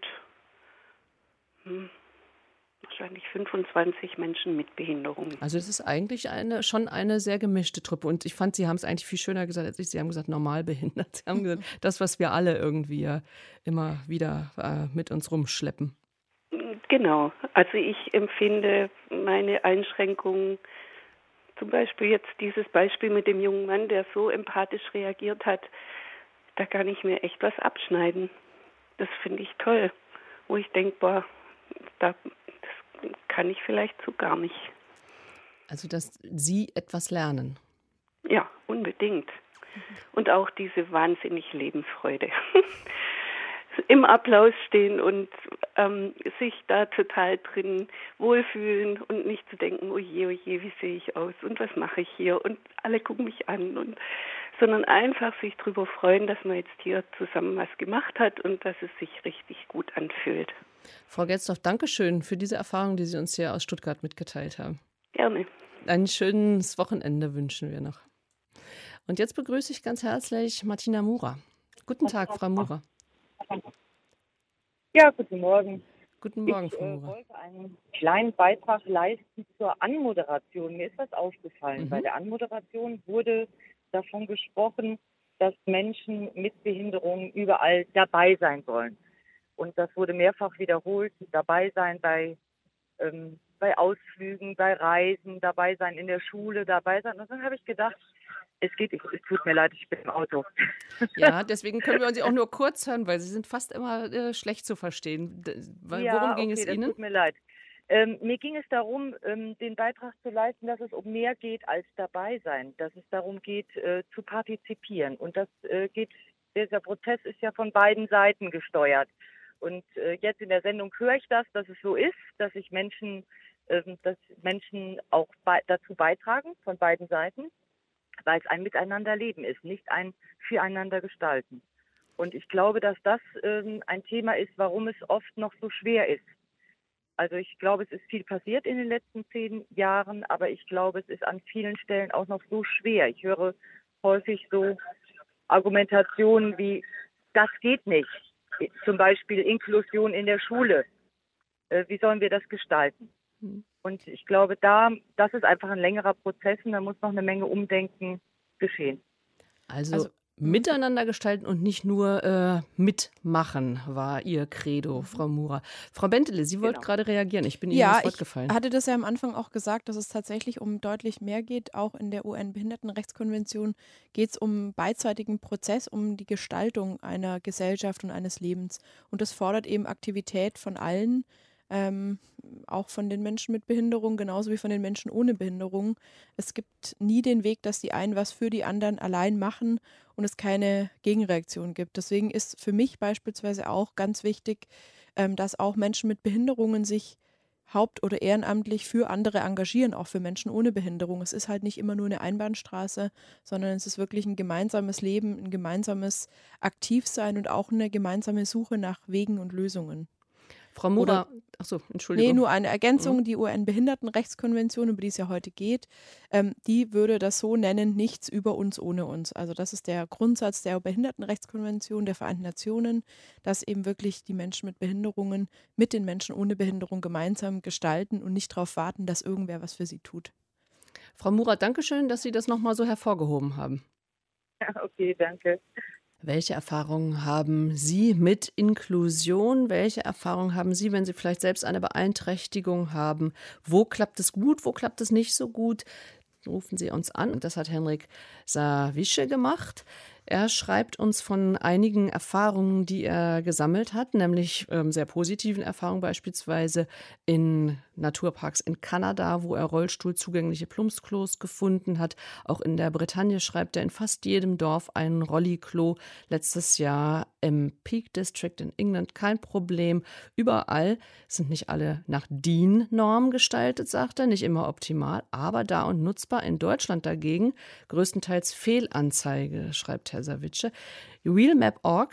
hm, wahrscheinlich fünfundzwanzig Menschen mit Behinderung. Also es ist eigentlich eine, schon eine sehr gemischte Truppe. Und ich fand, Sie haben es eigentlich viel schöner gesagt als ich. Sie haben gesagt, normal behindert. Sie haben gesagt, das, was wir alle irgendwie ja immer wieder äh, mit uns rumschleppen. Genau. Also ich empfinde meine Einschränkungen, zum Beispiel jetzt dieses Beispiel mit dem jungen Mann, der so empathisch reagiert hat, da kann ich mir echt was abschneiden. Das finde ich toll. Wo ich denke, boah, da, das kann ich vielleicht so gar nicht. Also, dass Sie etwas lernen? Ja, unbedingt. Mhm. Und auch diese wahnsinnig Lebensfreude. Im Applaus stehen und ähm, sich da total drin wohlfühlen und nicht zu denken, oh je, oh je, wie sehe ich aus und was mache ich hier und alle gucken mich an, und sondern einfach sich darüber freuen, dass man jetzt hier zusammen was gemacht hat und dass es sich richtig gut anfühlt. Frau Geldsdorf, danke schön für diese Erfahrung, die Sie uns hier aus Stuttgart mitgeteilt haben. Gerne. Ein schönes Wochenende wünschen wir noch. Und jetzt begrüße ich ganz herzlich Martina Murer. Guten Tag, Frau Murer. Ja, guten Morgen. Guten Morgen, ich, Frau Murer. Ich äh, wollte einen kleinen Beitrag leisten zur Anmoderation. Mir ist was aufgefallen. Mhm. Bei der Anmoderation wurde davon gesprochen, dass Menschen mit Behinderungen überall dabei sein sollen. Und das wurde mehrfach wiederholt, dabei sein bei, ähm, bei Ausflügen, bei Reisen, dabei sein in der Schule, dabei sein. Und dann habe ich gedacht, es geht, es tut mir leid, ich bin im Auto. Ja, deswegen können wir uns auch nur kurz hören, weil Sie sind fast immer äh, schlecht zu verstehen. Worum ja, ging okay, es das Ihnen? Tut mir leid. Ähm, mir ging es darum, ähm, den Beitrag zu leisten, dass es um mehr geht als dabei sein, dass es darum geht, äh, zu partizipieren. Und das äh, geht, dieser Prozess ist ja von beiden Seiten gesteuert. Und äh, jetzt in der Sendung höre ich das, dass es so ist, dass sich Menschen, äh, dass Menschen auch bei, dazu beitragen von beiden Seiten, weil es ein Miteinanderleben ist, nicht ein Füreinander gestalten. Und ich glaube, dass das ähm, ein Thema ist, warum es oft noch so schwer ist. Also ich glaube, es ist viel passiert in den letzten zehn Jahren, aber ich glaube, es ist an vielen Stellen auch noch so schwer. Ich höre häufig so Argumentationen wie, das geht nicht. Zum Beispiel Inklusion in der Schule. Äh, wie sollen wir das gestalten? Mhm. Und ich glaube, da, das ist einfach ein längerer Prozess und da muss noch eine Menge Umdenken geschehen. Also, also miteinander gestalten und nicht nur äh, mitmachen, war Ihr Credo, Frau Murer. Frau Bentele, Sie wollten genau. gerade reagieren. Ich bin Ihnen ja, ins Wort gefallen. Ich hatte das ja am Anfang auch gesagt, dass es tatsächlich um deutlich mehr geht. Auch in der U N-Behindertenrechtskonvention geht es um beidseitigen Prozess, um die Gestaltung einer Gesellschaft und eines Lebens. Und das fordert eben Aktivität von allen. ähm, auch von den Menschen mit Behinderung, genauso wie von den Menschen ohne Behinderung. Es gibt nie den Weg, dass die einen was für die anderen allein machen und es keine Gegenreaktion gibt. Deswegen ist für mich beispielsweise auch ganz wichtig, ähm, dass auch Menschen mit Behinderungen sich haupt- oder ehrenamtlich für andere engagieren, auch für Menschen ohne Behinderung. Es ist halt nicht immer nur eine Einbahnstraße, sondern es ist wirklich ein gemeinsames Leben, ein gemeinsames Aktivsein und auch eine gemeinsame Suche nach Wegen und Lösungen. Frau Mura, achso, Entschuldigung. Nee, nur eine Ergänzung, die U N-Behindertenrechtskonvention, über die es ja heute geht, ähm, die würde das so nennen, nichts über uns ohne uns. Also das ist der Grundsatz der Behindertenrechtskonvention der Vereinten Nationen, dass eben wirklich die Menschen mit Behinderungen mit den Menschen ohne Behinderung gemeinsam gestalten und nicht darauf warten, dass irgendwer was für sie tut. Frau Murat, danke schön, dass Sie das nochmal so hervorgehoben haben. Ja, okay, danke. Welche Erfahrungen haben Sie mit Inklusion? Welche Erfahrungen haben Sie, wenn Sie vielleicht selbst eine Beeinträchtigung haben? Wo klappt es gut, wo klappt es nicht so gut? Rufen Sie uns an. Und das hat Henrik Sawische gemacht. Er schreibt uns von einigen Erfahrungen, die er gesammelt hat, nämlich ähm, sehr positiven Erfahrungen, beispielsweise in Naturparks in Kanada, wo er rollstuhlzugängliche Plumpsklos gefunden hat. Auch in der Bretagne schreibt er in fast jedem Dorf ein Rolliklo. Letztes Jahr im Peak District in England kein Problem. Überall sind nicht alle nach D I N-Norm gestaltet, sagt er, nicht immer optimal, aber da und nutzbar. In Deutschland dagegen größtenteils Fehlanzeige, schreibt Herr Sawische. Wheelmap Punkt org,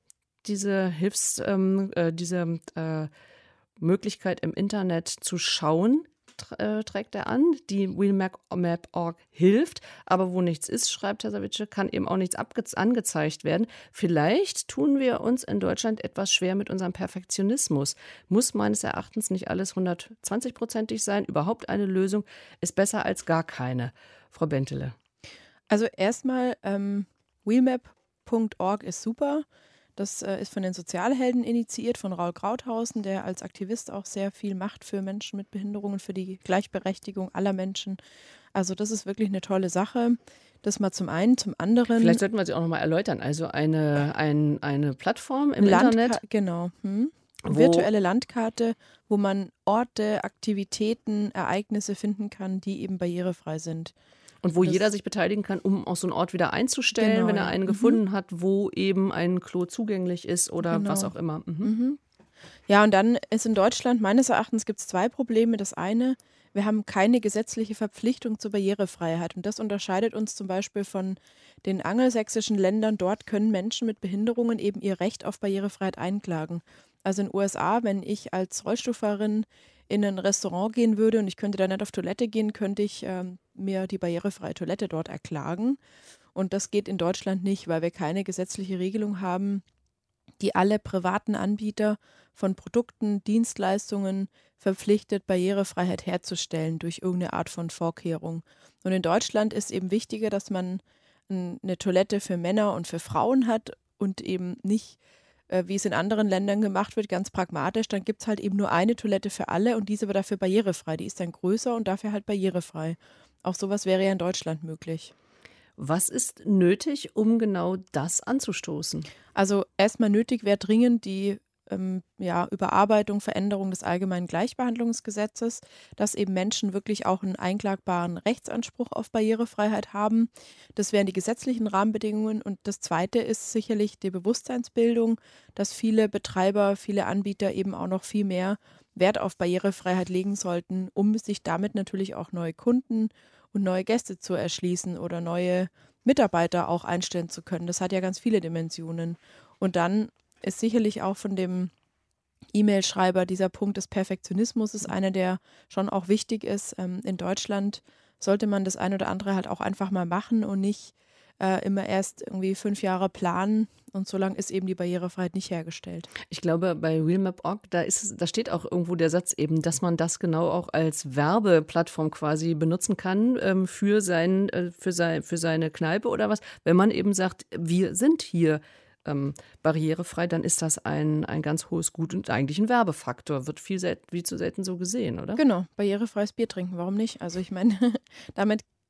diese Hilfs, ähm, äh, diese äh, Möglichkeit im Internet zu schauen, äh, trägt er an. Die Wheelmap Punkt org hilft, aber wo nichts ist, schreibt Herr Sawische, kann eben auch nichts abge- angezeigt werden. Vielleicht tun wir uns in Deutschland etwas schwer mit unserem Perfektionismus. Muss meines Erachtens nicht alles hundertzwanzig-prozentig sein. Überhaupt eine Lösung ist besser als gar keine. Frau Bentele. Also erstmal, ähm, Wheelmap Punkt org ist super. Das äh, ist von den Sozialhelden initiiert, von Raul Krauthausen, der als Aktivist auch sehr viel macht für Menschen mit Behinderungen, für die Gleichberechtigung aller Menschen. Also das ist wirklich eine tolle Sache. Das mal zum einen, zum anderen. Vielleicht sollten wir sie auch nochmal erläutern. Also eine, ein, eine Plattform im Landka- Internet. Genau. Hm. Wo- Virtuelle Landkarte, wo man Orte, Aktivitäten, Ereignisse finden kann, die eben barrierefrei sind. Und wo Das- jeder sich beteiligen kann, um auch so einen Ort wieder einzustellen, Genau, wenn er ja. einen Mhm. gefunden hat, wo eben ein Klo zugänglich ist oder Genau. was auch immer. Mhm. Mhm. Ja, und dann ist in Deutschland meines Erachtens gibt es zwei Probleme. Das eine, wir haben keine gesetzliche Verpflichtung zur Barrierefreiheit. Und das unterscheidet uns zum Beispiel von den angelsächsischen Ländern. Dort können Menschen mit Behinderungen eben ihr Recht auf Barrierefreiheit einklagen. Also in den U S A, wenn ich als Rollstuhlfahrerin in ein Restaurant gehen würde und ich könnte da nicht auf Toilette gehen, könnte ich ähm, mir die barrierefreie Toilette dort erklagen. Und das geht in Deutschland nicht, weil wir keine gesetzliche Regelung haben, die alle privaten Anbieter von Produkten, Dienstleistungen verpflichtet, Barrierefreiheit herzustellen durch irgendeine Art von Vorkehrung. Und in Deutschland ist eben wichtiger, dass man n- eine Toilette für Männer und für Frauen hat und eben nicht, äh, wie es in anderen Ländern gemacht wird, ganz pragmatisch. Dann gibt es halt eben nur eine Toilette für alle und diese wird dafür barrierefrei. Die ist dann größer und dafür halt barrierefrei. Auch sowas wäre ja in Deutschland möglich. Was ist nötig, um genau das anzustoßen? Also erstmal nötig wäre dringend die ähm, ja, Überarbeitung, Veränderung des allgemeinen Gleichbehandlungsgesetzes, dass eben Menschen wirklich auch einen einklagbaren Rechtsanspruch auf Barrierefreiheit haben. Das wären die gesetzlichen Rahmenbedingungen. Und das Zweite ist sicherlich die Bewusstseinsbildung, dass viele Betreiber, viele Anbieter eben auch noch viel mehr Wert auf Barrierefreiheit legen sollten, um sich damit natürlich auch neue Kunden und neue Gäste zu erschließen oder neue Mitarbeiter auch einstellen zu können. Das hat ja ganz viele Dimensionen. Und dann ist sicherlich auch von dem E-Mail-Schreiber dieser Punkt des Perfektionismus ist einer, der schon auch wichtig ist. Ähm, in Deutschland sollte man das ein oder andere halt auch einfach mal machen und nicht äh, immer erst irgendwie fünf Jahre planen. Und so lange ist eben die Barrierefreiheit nicht hergestellt. Ich glaube, bei Wheelmap Punkt org, da, ist es, da steht auch irgendwo der Satz eben, dass man das genau auch als Werbeplattform quasi benutzen kann ähm, für, sein, äh, für, sein, für seine Kneipe oder was. Wenn man eben sagt, wir sind hier ähm, barrierefrei, dann ist das ein, ein ganz hohes Gut und eigentlich ein Werbefaktor. Wird viel, sel- viel zu selten so gesehen, oder? Genau, barrierefreies Bier trinken, warum nicht? Also ich meine, damit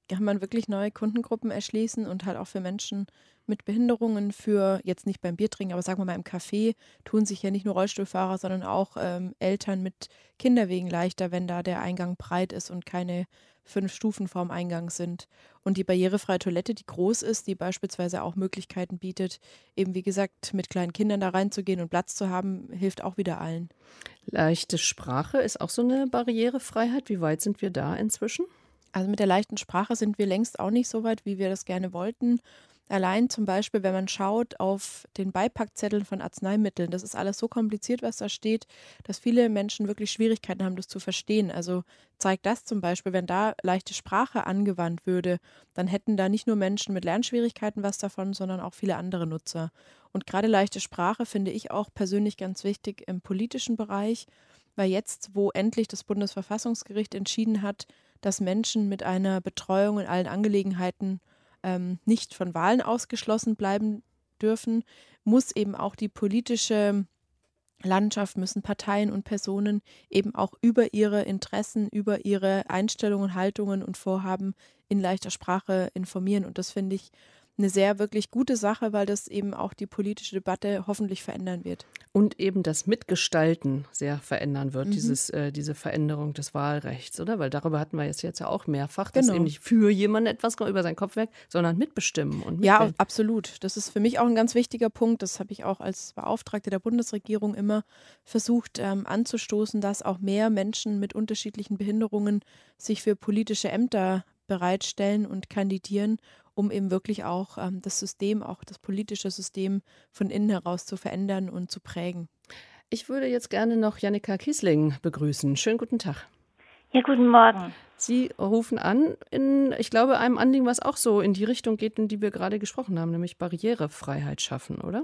kann man wirklich neue Kundengruppen erschließen und halt auch für Menschen mit Behinderungen, für jetzt nicht beim Biertrinken, aber sagen wir mal im Café, tun sich ja nicht nur Rollstuhlfahrer, sondern auch ähm, Eltern mit Kinderwegen leichter, wenn da der Eingang breit ist und keine fünf Stufen vorm Eingang sind. Und die barrierefreie Toilette, die groß ist, die beispielsweise auch Möglichkeiten bietet, eben wie gesagt, mit kleinen Kindern da reinzugehen und Platz zu haben, hilft auch wieder allen. Leichte Sprache ist auch so eine Barrierefreiheit. Wie weit sind wir da inzwischen? Also mit der leichten Sprache sind wir längst auch nicht so weit, wie wir das gerne wollten. Allein zum Beispiel, wenn man schaut auf den Beipackzetteln von Arzneimitteln, das ist alles so kompliziert, was da steht, dass viele Menschen wirklich Schwierigkeiten haben, das zu verstehen. Also zeigt das zum Beispiel, wenn da leichte Sprache angewandt würde, dann hätten da nicht nur Menschen mit Lernschwierigkeiten was davon, sondern auch viele andere Nutzer. Und gerade leichte Sprache finde ich auch persönlich ganz wichtig im politischen Bereich, weil jetzt, wo endlich das Bundesverfassungsgericht entschieden hat, dass Menschen mit einer Betreuung in allen Angelegenheiten ähm, nicht von Wahlen ausgeschlossen bleiben dürfen, muss eben auch die politische Landschaft, müssen Parteien und Personen eben auch über ihre Interessen, über ihre Einstellungen, Haltungen und Vorhaben in leichter Sprache informieren. Und das finde ich eine sehr wirklich gute Sache, weil das eben auch die politische Debatte hoffentlich verändern wird. Und eben das Mitgestalten sehr verändern wird, Mhm. dieses, äh, diese Veränderung des Wahlrechts, oder? Weil darüber hatten wir jetzt, jetzt ja auch mehrfach, dass Genau. eben nicht für jemanden etwas über seinen Kopf weg, sondern mitbestimmen und Ja, mitwählen. absolut. Das ist für mich auch ein ganz wichtiger Punkt. Das habe ich auch als Beauftragte der Bundesregierung immer versucht ähm, anzustoßen, dass auch mehr Menschen mit unterschiedlichen Behinderungen sich für politische Ämter bereitstellen und kandidieren, um eben wirklich auch ähm, das System, auch das politische System von innen heraus zu verändern und zu prägen. Ich würde jetzt gerne noch Jannika Kiesling begrüßen. Schönen guten Tag. Ja, guten Morgen. Sie rufen an in, ich glaube, einem Anliegen, was auch so in die Richtung geht, in die wir gerade gesprochen haben, nämlich Barrierefreiheit schaffen, oder?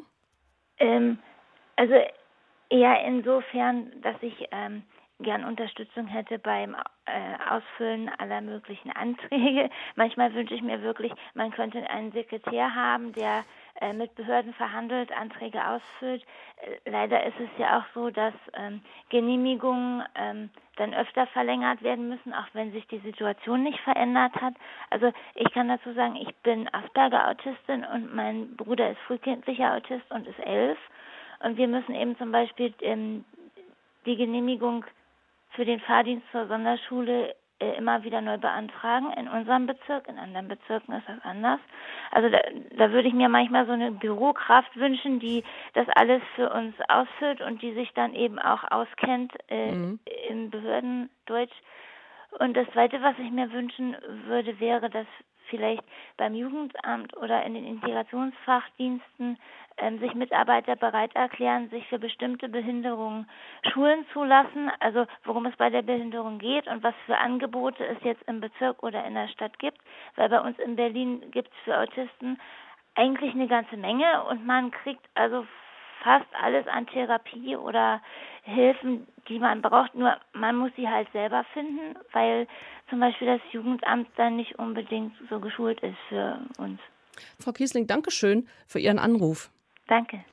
Ähm, also eher insofern, dass ich ähm, gern Unterstützung hätte beim äh, Ausfüllen aller möglichen Anträge. Manchmal wünsche ich mir wirklich, man könnte einen Sekretär haben, der äh, mit Behörden verhandelt, Anträge ausfüllt. Äh, leider ist es ja auch so, dass ähm, Genehmigungen ähm, dann öfter verlängert werden müssen, auch wenn sich die Situation nicht verändert hat. Also ich kann dazu sagen, ich bin Asperger-Autistin und mein Bruder ist frühkindlicher Autist und ist elf. Und wir müssen eben zum Beispiel ähm, die Genehmigung für den Fahrdienst zur Sonderschule äh, immer wieder neu beantragen in unserem Bezirk. In anderen Bezirken ist das anders. Also da, da würde ich mir manchmal so eine Bürokraft wünschen, die das alles für uns ausfüllt und die sich dann eben auch auskennt äh, mhm. im Behördendeutsch. Und das Zweite, was ich mir wünschen würde, wäre, dass vielleicht beim Jugendamt oder in den Integrationsfachdiensten ähm, sich Mitarbeiter bereit erklären, sich für bestimmte Behinderungen schulen zu lassen, also worum es bei der Behinderung geht und was für Angebote es jetzt im Bezirk oder in der Stadt gibt, weil bei uns in Berlin gibt es für Autisten eigentlich eine ganze Menge und man kriegt also fast alles an Therapie oder Hilfen, die man braucht, nur man muss sie halt selber finden, weil zum Beispiel das Jugendamt dann nicht unbedingt so geschult ist für uns. Frau Kiesling, danke schön für Ihren Anruf. Danke.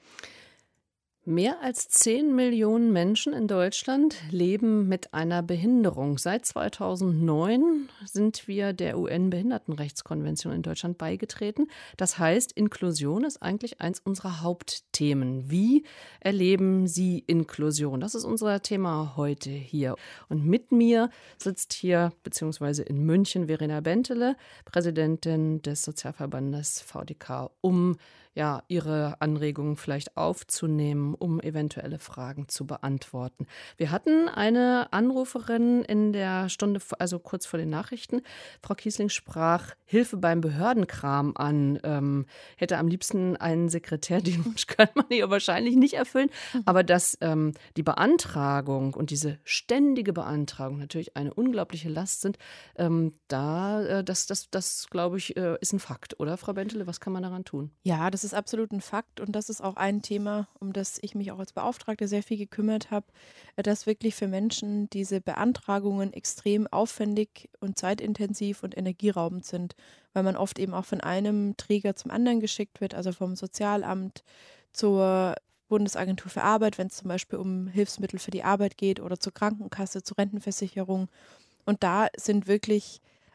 Mehr als zehn Millionen Menschen in Deutschland leben mit einer Behinderung. Seit zweitausendneun sind wir der U N-Behindertenrechtskonvention in Deutschland beigetreten. Das heißt, Inklusion ist eigentlich eins unserer Hauptthemen. Wie erleben Sie Inklusion? Das ist unser Thema heute hier. Und mit mir sitzt hier, beziehungsweise in München, Verena Bentele, Präsidentin des Sozialverbandes V D K, um ja, Ihre Anregungen vielleicht aufzunehmen, um eventuelle Fragen zu beantworten. Wir hatten eine Anruferin in der Stunde, also kurz vor den Nachrichten. Frau Kiesling sprach Hilfe beim Behördenkram an. Ähm, hätte am liebsten einen Sekretär, den Wunsch kann man hier wahrscheinlich nicht erfüllen. Aber dass ähm, die Beantragung und diese ständige Beantragung natürlich eine unglaubliche Last sind, ähm, da, äh, das, das, das glaube ich, äh, ist ein Fakt, oder Frau Bentele? Was kann man daran tun? Ja, das ist absolut ein Fakt und das ist auch ein Thema, um das ich mich auch als Beauftragte sehr viel gekümmert habe, dass wirklich für Menschen diese Beantragungen extrem aufwendig und zeitintensiv und energieraubend sind, weil man oft eben auch von einem Träger zum anderen geschickt wird, also vom Sozialamt zur Bundesagentur für Arbeit, wenn es zum Beispiel um Hilfsmittel für die Arbeit geht oder zur Krankenkasse, zur Rentenversicherung. Und da sind wirklich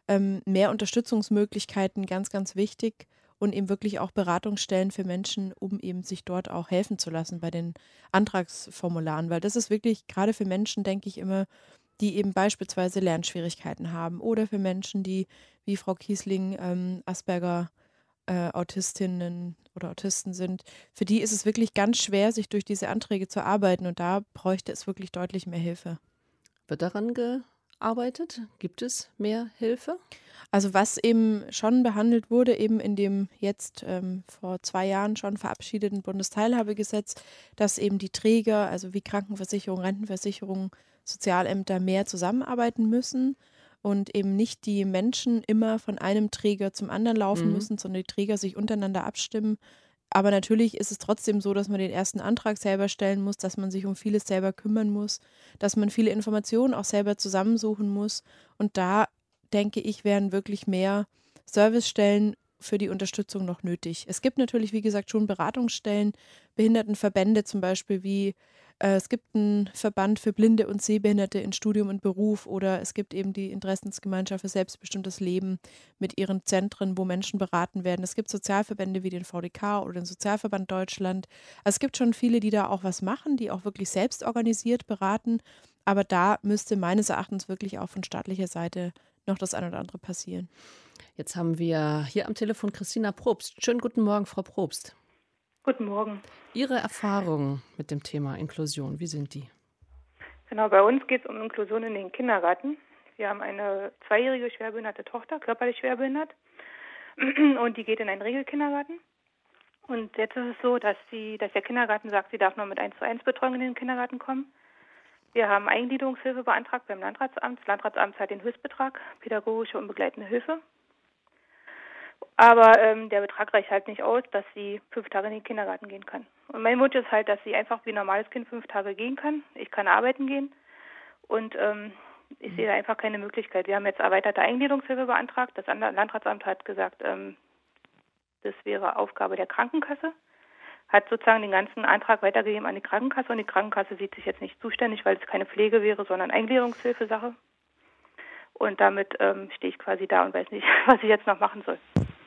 ähm, mehr Unterstützungsmöglichkeiten ganz, ganz wichtig und eben wirklich auch Beratungsstellen für Menschen, um eben sich dort auch helfen zu lassen bei den Antragsformularen, weil das ist wirklich gerade für Menschen, denke ich immer, die eben beispielsweise Lernschwierigkeiten haben oder für Menschen, die, wie Frau Kiesling, ähm, Asperger äh, Autistinnen oder Autisten sind, für die ist es wirklich ganz schwer, sich durch diese Anträge zu arbeiten und da bräuchte es wirklich deutlich mehr Hilfe. Wird daran gearbeitet? Gibt es mehr Hilfe? Also was eben schon behandelt wurde, eben in dem jetzt ähm, vor zwei Jahren schon verabschiedeten Bundesteilhabegesetz, dass eben die Träger, also wie Krankenversicherung, Rentenversicherung, Sozialämter mehr zusammenarbeiten müssen und eben nicht die Menschen immer von einem Träger zum anderen laufen Mhm. müssen, sondern die Träger sich untereinander abstimmen. Aber natürlich ist es trotzdem so, dass man den ersten Antrag selber stellen muss, dass man sich um vieles selber kümmern muss, dass man viele Informationen auch selber zusammensuchen muss. Und da, denke ich, wären wirklich mehr Servicestellen für die Unterstützung noch nötig. Es gibt natürlich, wie gesagt, schon Beratungsstellen, Behindertenverbände zum Beispiel, wie äh, es gibt einen Verband für Blinde und Sehbehinderte in Studium und Beruf oder es gibt eben die Interessensgemeinschaft für selbstbestimmtes Leben mit ihren Zentren, wo Menschen beraten werden. Es gibt Sozialverbände wie den V D K oder den Sozialverband Deutschland. Also es gibt schon viele, die da auch was machen, die auch wirklich selbst organisiert beraten. Aber da müsste meines Erachtens wirklich auch von staatlicher Seite noch das eine oder andere passieren. Jetzt haben wir hier am Telefon Christina Probst. Schönen guten Morgen, Frau Probst. Guten Morgen. Ihre Erfahrungen mit dem Thema Inklusion, wie sind die? Genau, bei uns geht es um Inklusion in den Kindergarten. Wir haben eine zweijährige schwerbehinderte Tochter, körperlich schwerbehindert, und die geht in einen Regelkindergarten. Und jetzt ist es so, dass, die, dass der Kindergarten sagt, sie darf nur mit eins zu eins Betreuung in den Kindergarten kommen. Wir haben Eingliederungshilfe beantragt beim Landratsamt. Das Landratsamt zahlt den Höchstbetrag, pädagogische und begleitende Hilfe. Aber ähm, der Betrag reicht halt nicht aus, dass sie fünf Tage in den Kindergarten gehen kann. Und mein Wunsch ist halt, dass sie einfach wie ein normales Kind fünf Tage gehen kann. Ich kann arbeiten gehen und ähm, ich sehe da einfach keine Möglichkeit. Wir haben jetzt erweiterte Eingliederungshilfe beantragt. Das Landratsamt hat gesagt, ähm, das wäre Aufgabe der Krankenkasse. Hat sozusagen den ganzen Antrag weitergegeben an die Krankenkasse und die Krankenkasse sieht sich jetzt nicht zuständig, weil es keine Pflege wäre, sondern Eingliederungshilfe-Sache. Und damit ähm, stehe ich quasi da und weiß nicht, was ich jetzt noch machen soll.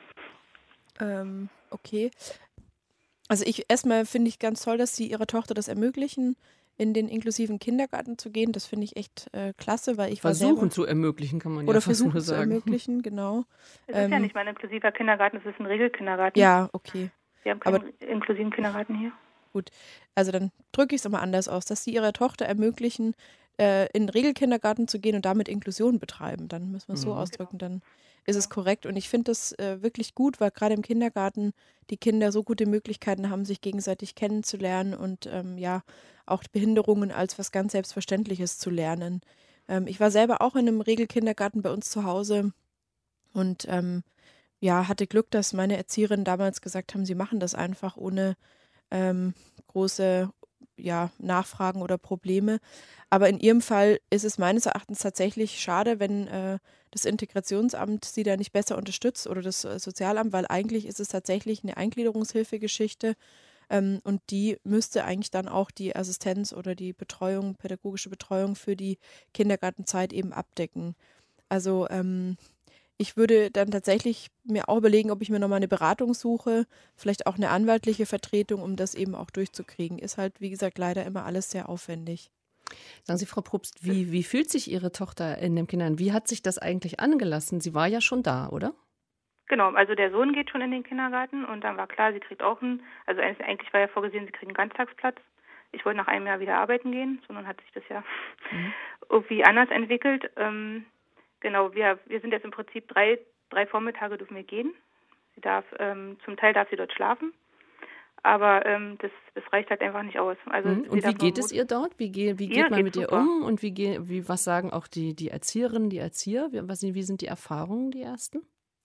Ähm, okay. Also ich erstmal finde ich ganz toll, dass Sie Ihrer Tochter das ermöglichen, in den inklusiven Kindergarten zu gehen. Das finde ich echt äh, klasse, weil ich Versuchen war selber, zu ermöglichen, kann man ja oder fast versuchen nur zu sagen. ermöglichen, genau. Es Ähm, ist ja nicht mal ein inklusiver Kindergarten, es ist ein Regelkindergarten. Ja, okay. Wir haben keinen Aber inklusiven Kindergarten hier. gut, also dann drücke ich es immer anders aus, dass Sie Ihrer Tochter ermöglichen, äh, in den Regelkindergarten zu gehen und damit Inklusion betreiben. Dann müssen wir es so Mhm. ausdrücken, dann ist es korrekt. Und ich finde das äh, wirklich gut, weil gerade im Kindergarten die Kinder so gute Möglichkeiten haben, sich gegenseitig kennenzulernen und ähm, ja, auch Behinderungen als was ganz Selbstverständliches zu lernen. Ähm, ich war selber auch in einem Regelkindergarten bei uns zu Hause und ähm, ja, hatte Glück, dass meine Erzieherinnen damals gesagt haben, sie machen das einfach ohne ähm, große ja, Nachfragen oder Probleme. Aber in ihrem Fall ist es meines Erachtens tatsächlich schade, wenn äh, das Integrationsamt sie da nicht besser unterstützt oder das äh, Sozialamt, weil eigentlich ist es tatsächlich eine Eingliederungshilfegeschichte ähm, und die müsste eigentlich dann auch die Assistenz oder die Betreuung, pädagogische Betreuung für die Kindergartenzeit eben abdecken. Also ähm, ich würde dann tatsächlich mir auch überlegen, ob ich mir nochmal eine Beratung suche, vielleicht auch eine anwaltliche Vertretung, um das eben auch durchzukriegen. Ist halt, wie gesagt, leider immer alles sehr aufwendig. Sagen Sie, Frau Probst, wie, wie fühlt sich Ihre Tochter in dem Kindergarten? Wie hat sich das eigentlich angelassen? Sie war ja schon da, oder? Genau, also der Sohn geht schon in den Kindergarten und dann war klar, sie kriegt auch einen, also eigentlich war ja vorgesehen, sie kriegt einen Ganztagsplatz. Ich wollte nach einem Jahr wieder arbeiten gehen, sondern hat sich das ja mhm. irgendwie anders entwickelt. Ähm, Genau, wir, wir sind jetzt im Prinzip drei, drei Vormittage dürfen wir gehen. Sie darf, ähm, zum Teil darf sie dort schlafen, aber ähm, das, das reicht halt einfach nicht aus. Also mhm. Und wie geht es ihr dort? Wie, ge, wie geht man mit ihr um? Und wie, ge, wie was sagen auch die, die Erzieherinnen, die Erzieher? Wie, was, wie sind die Erfahrungen, die ersten?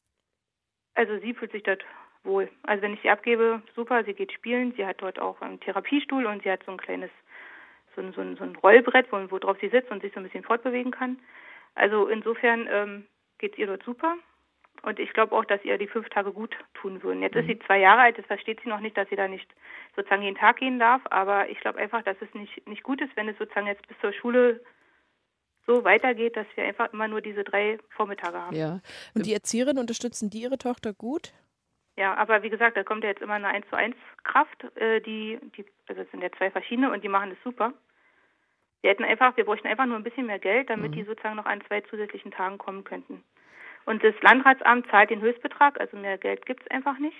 Also sie fühlt sich dort wohl. Also wenn ich sie abgebe, super, sie geht spielen. Sie hat dort auch einen Therapiestuhl und sie hat so ein kleines, so ein, so ein, so ein Rollbrett, wo, wo drauf sie sitzt und sich so ein bisschen fortbewegen kann. Also insofern ähm, geht es ihr dort super und ich glaube auch, dass ihr die fünf Tage gut tun würden. Jetzt mhm. ist sie zwei Jahre alt, das versteht sie noch nicht, dass sie da nicht sozusagen jeden Tag gehen darf, aber ich glaube einfach, dass es nicht, nicht gut ist, wenn es sozusagen jetzt bis zur Schule so weitergeht, dass wir einfach immer nur diese drei Vormittage haben. Ja. Und die Erzieherinnen unterstützen die ihre Tochter gut? Ja, aber wie gesagt, da kommt ja jetzt immer eine eins zu eins Kraft, äh, die, die, also es sind ja zwei verschiedene und die machen das super. Wir hätten einfach, wir bräuchten einfach nur ein bisschen mehr Geld, damit mhm. die sozusagen noch an zwei zusätzlichen Tagen kommen könnten. Und das Landratsamt zahlt den Höchstbetrag, also mehr Geld gibt es einfach nicht.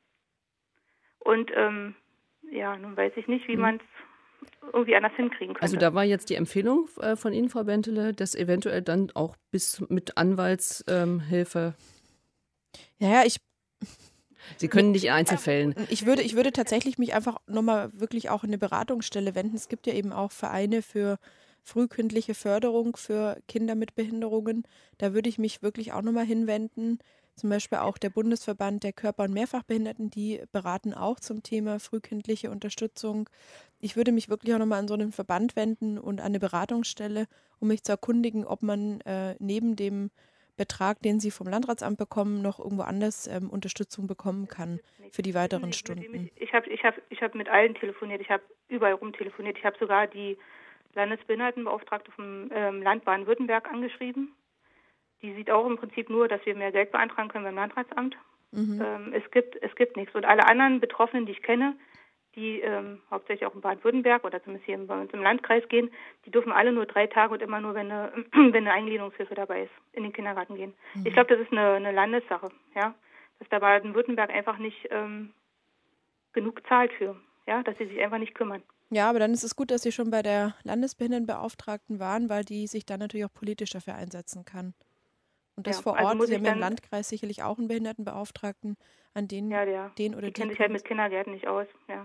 Und ähm, ja, nun weiß ich nicht, wie mhm. man es irgendwie anders hinkriegen könnte. Also da war jetzt die Empfehlung äh, von Ihnen, Frau Bentele, dass eventuell dann auch bis mit Anwaltshilfe. Ähm, ja, ja, ich Sie können nicht in Einzelfällen. Ich würde, ich würde tatsächlich mich einfach nochmal wirklich auch in eine Beratungsstelle wenden. Es gibt ja eben auch Vereine für frühkindliche Förderung für Kinder mit Behinderungen. Da würde ich mich wirklich auch nochmal hinwenden. Zum Beispiel auch der Bundesverband der Körper- und Mehrfachbehinderten, die beraten auch zum Thema frühkindliche Unterstützung. Ich würde mich wirklich auch nochmal an so einen Verband wenden und an eine Beratungsstelle, um mich zu erkundigen, ob man äh, neben dem Betrag, den Sie vom Landratsamt bekommen, noch irgendwo anders ähm, Unterstützung bekommen kann für die weiteren Stunden. Ich habe ich hab, ich hab mit allen telefoniert, ich habe überall rum telefoniert. Ich habe sogar die Landesbehindertenbeauftragte vom ähm, Land Baden-Württemberg angeschrieben. Die sieht auch im Prinzip nur, dass wir mehr Geld beantragen können beim Landratsamt. Mhm. Ähm, es gibt, es gibt nichts. Und alle anderen Betroffenen, die ich kenne, die ähm, hauptsächlich auch in Baden-Württemberg oder zumindest hier bei uns im Landkreis gehen, die dürfen alle nur drei Tage und immer nur, wenn eine, wenn eine Eingliederungshilfe dabei ist, in den Kindergarten gehen. Mhm. Ich glaube, das ist eine, eine Landessache, ja, dass da Baden-Württemberg einfach nicht ähm, genug zahlt für, ja, dass sie sich einfach nicht kümmern. Ja, aber dann ist es gut, dass Sie schon bei der Landesbehindertenbeauftragten waren, weil die sich dann natürlich auch politisch dafür einsetzen kann. Und das ja, vor Ort, also Sie haben ja im Landkreis sicherlich auch einen Behindertenbeauftragten, an den, ja, der, den oder die, die kennt sich halt mit Kindergärten nicht aus, ja.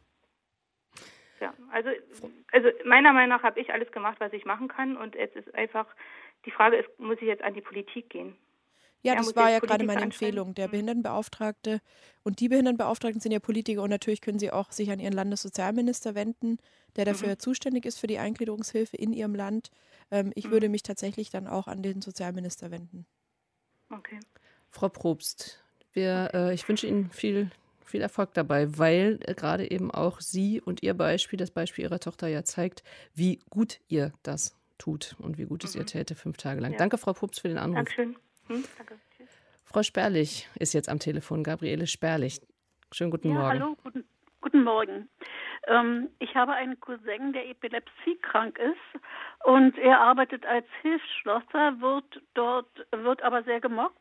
Ja, also, also meiner Meinung nach habe ich alles gemacht, was ich machen kann und jetzt ist einfach, die Frage ist, muss ich jetzt an die Politik gehen? Ja, ja das war ja gerade meine Empfehlung. Der Behindertenbeauftragte und die Behindertenbeauftragten sind ja Politiker und natürlich können Sie auch sich an Ihren Landessozialminister wenden, der dafür mhm. zuständig ist für die Eingliederungshilfe in Ihrem Land. Ähm, ich mhm. würde mich tatsächlich dann auch an den Sozialminister wenden. Okay. Frau Probst, wir, äh, ich wünsche Ihnen viel, viel Erfolg dabei, weil äh, gerade eben auch Sie und Ihr Beispiel, das Beispiel Ihrer Tochter ja zeigt, wie gut ihr das tut und wie gut es mhm. ihr täte fünf Tage lang. Ja. Danke, Frau Probst, für den Anruf. Dankeschön. Hm, danke. Tschüss. Frau Sperlich ist jetzt am Telefon, Gabriele Sperlich. Schönen guten ja, Morgen. Hallo, guten, guten Morgen. Ähm, ich habe einen Cousin, der epilepsiekrank ist und er arbeitet als Hilfsschlosser, wird dort, wird aber sehr gemobbt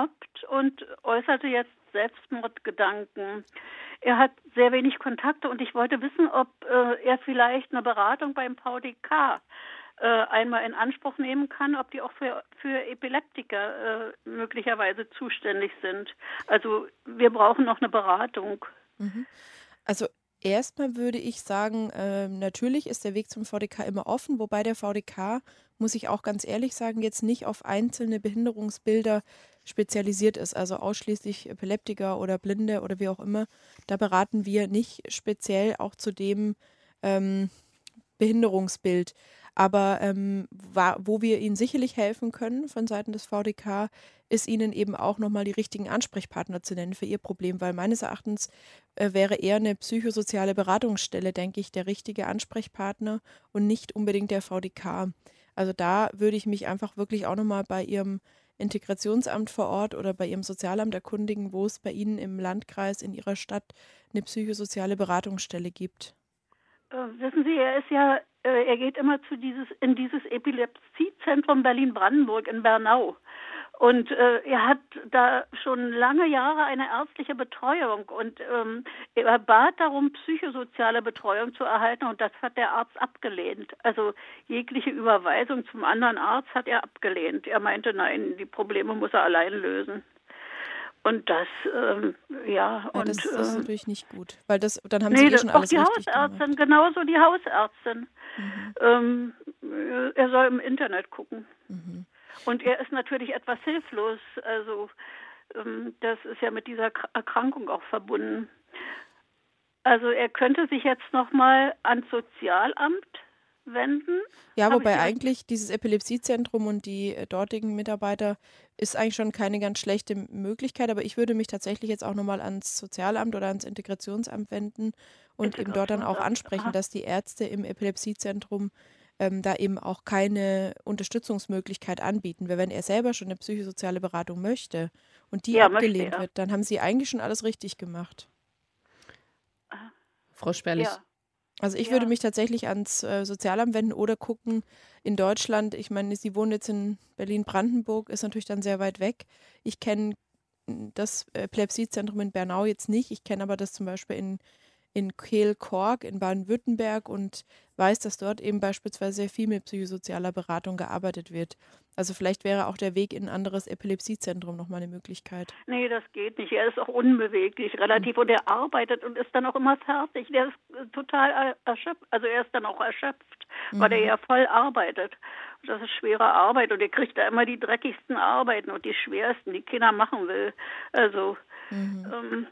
und äußerte jetzt Selbstmordgedanken. Er hat sehr wenig Kontakte und ich wollte wissen, ob äh, er vielleicht eine Beratung beim V D K äh, einmal in Anspruch nehmen kann, ob die auch für, für Epileptiker äh, möglicherweise zuständig sind. Also wir brauchen noch eine Beratung. Mhm. Also erstmal würde ich sagen, äh, natürlich ist der Weg zum V D K immer offen, wobei der V D K, muss ich auch ganz ehrlich sagen, jetzt nicht auf einzelne Behinderungsbilder spezialisiert ist, also ausschließlich Epileptiker oder Blinde oder wie auch immer. Da beraten wir nicht speziell auch zu dem ähm, Behinderungsbild. Aber ähm, wo wir Ihnen sicherlich helfen können von Seiten des V D K, ist Ihnen eben auch nochmal die richtigen Ansprechpartner zu nennen für Ihr Problem, weil meines Erachtens äh, wäre eher eine psychosoziale Beratungsstelle, denke ich, der richtige Ansprechpartner und nicht unbedingt der V D K. Also da würde ich mich einfach wirklich auch nochmal bei Ihrem Integrationsamt vor Ort oder bei Ihrem Sozialamt erkundigen, wo es bei Ihnen im Landkreis, in Ihrer Stadt eine psychosoziale Beratungsstelle gibt. Äh, wissen Sie, er ist ja, äh, er geht immer zu dieses, in dieses Epilepsiezentrum Berlin-Brandenburg in Bernau. Und äh, er hat da schon lange Jahre eine ärztliche Betreuung und ähm, er bat darum, psychosoziale Betreuung zu erhalten und das hat der Arzt abgelehnt. Also jegliche Überweisung zum anderen Arzt hat er abgelehnt. Er meinte, nein, die Probleme muss er allein lösen. Und das, ähm, ja, ja und das, das ist äh, natürlich nicht gut, weil das, dann haben nee, Sie eh schon auch alles die richtig Hausärztin, gemacht. genauso die Hausärztin. Mhm. Ähm, er soll im Internet gucken. Mhm. Und er ist natürlich etwas hilflos. Also ähm, das ist ja mit dieser Erkrankung auch verbunden. Also er könnte sich jetzt nochmal ans Sozialamt wenden. Ja, wobei eigentlich dieses Epilepsiezentrum und die äh, dortigen Mitarbeiter ist eigentlich schon keine ganz schlechte Möglichkeit, aber ich würde mich tatsächlich jetzt auch nochmal ans Sozialamt oder ans Integrationsamt wenden und eben dort dann auch ansprechen, Aha. dass die Ärzte im Epilepsiezentrum ähm, da eben auch keine Unterstützungsmöglichkeit anbieten. Weil wenn er selber schon eine psychosoziale Beratung möchte und die Ja, abgelehnt möchte er. wird, dann haben sie eigentlich schon alles richtig gemacht. Frau Sperlich. Ja. Also ich Ja. würde mich tatsächlich ans äh, Sozialamt wenden oder gucken in Deutschland. Ich meine, Sie wohnen jetzt in Berlin-Brandenburg, ist natürlich dann sehr weit weg. Ich kenne das Epilepsiezentrum in Bernau jetzt nicht. Ich kenne aber das zum Beispiel in, in Kehl-Kork in Baden-Württemberg und weiß, dass dort eben beispielsweise sehr viel mit psychosozialer Beratung gearbeitet wird. Also vielleicht wäre auch der Weg in ein anderes Epilepsiezentrum nochmal eine Möglichkeit. Nee, das geht nicht. Er ist auch unbeweglich relativ und er arbeitet und ist dann auch immer fertig. Der ist äh, total erschöpft. Also er ist dann auch erschöpft, Mhm. weil er ja voll arbeitet. Und das ist schwere Arbeit und er kriegt da immer die dreckigsten Arbeiten und die schwersten, die keiner machen will. Also Mhm. ähm,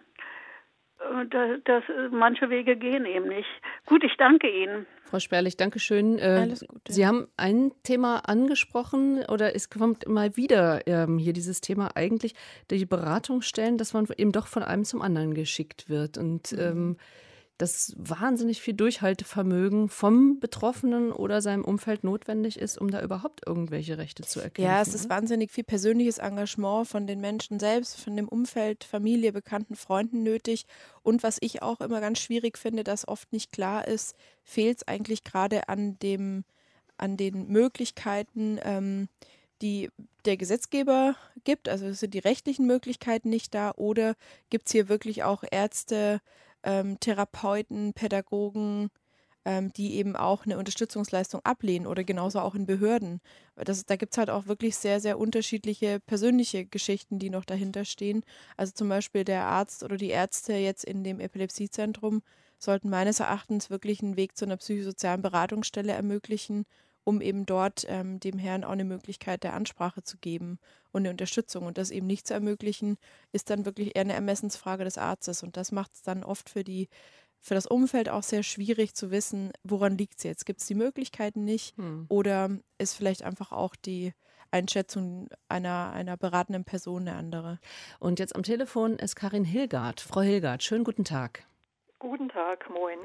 äh, das, das, manche Wege gehen eben nicht. Gut, ich danke Ihnen. Frau Sperlich, danke schön. Äh, Alles Gute. Sie haben ein Thema angesprochen oder es kommt immer wieder ähm, hier dieses Thema eigentlich, die Beratungsstellen, dass man eben doch von einem zum anderen geschickt wird und Mhm. ähm, dass wahnsinnig viel Durchhaltevermögen vom Betroffenen oder seinem Umfeld notwendig ist, um da überhaupt irgendwelche Rechte zu erkämpfen. Ja, es ist oder? wahnsinnig viel persönliches Engagement von den Menschen selbst, von dem Umfeld, Familie, Bekannten, Freunden nötig. Und was ich auch immer ganz schwierig finde, dass oft nicht klar ist, fehlt es eigentlich gerade an dem, an den Möglichkeiten, ähm, die der Gesetzgeber gibt. Also sind die rechtlichen Möglichkeiten nicht da oder gibt es hier wirklich auch Ärzte, ähm, Therapeuten, Pädagogen, ähm, die eben auch eine Unterstützungsleistung ablehnen oder genauso auch in Behörden. Das, da gibt es halt auch wirklich sehr, sehr unterschiedliche persönliche Geschichten, die noch dahinter stehen. Also zum Beispiel der Arzt oder die Ärzte jetzt in dem Epilepsiezentrum sollten meines Erachtens wirklich einen Weg zu einer psychosozialen Beratungsstelle ermöglichen, um eben dort ähm, dem Herrn auch eine Möglichkeit der Ansprache zu geben und eine Unterstützung. Und das eben nicht zu ermöglichen, ist dann wirklich eher eine Ermessensfrage des Arztes. Und das macht es dann oft für die, für das Umfeld auch sehr schwierig zu wissen, woran liegt es jetzt? Gibt es die Möglichkeiten nicht? Hm. Oder ist vielleicht einfach auch die Einschätzung einer, einer beratenden Person eine andere? Und jetzt am Telefon ist Karin Hilgard. Frau Hilgard, schönen guten Tag. Guten Tag, moin.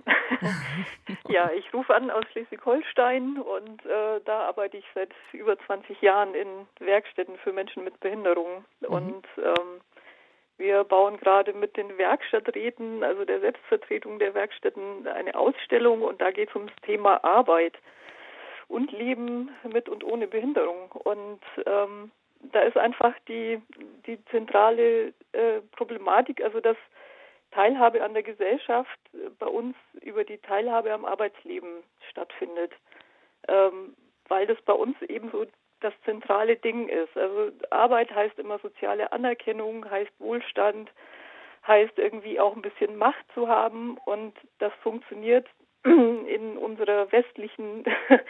Ja, ich rufe an aus Schleswig-Holstein und äh, da arbeite ich seit über zwanzig Jahren in Werkstätten für Menschen mit Behinderung. Mhm. Und ähm, wir bauen gerade mit den Werkstatträten, also der Selbstvertretung der Werkstätten, eine Ausstellung und da geht es ums Thema Arbeit und Leben mit und ohne Behinderung. Und ähm, da ist einfach die, die zentrale äh, Problematik, also dass Teilhabe an der Gesellschaft bei uns über die Teilhabe am Arbeitsleben stattfindet, ähm, weil das bei uns eben so das zentrale Ding ist. Also Arbeit heißt immer soziale Anerkennung, heißt Wohlstand, heißt irgendwie auch ein bisschen Macht zu haben und das funktioniert in unserer westlichen,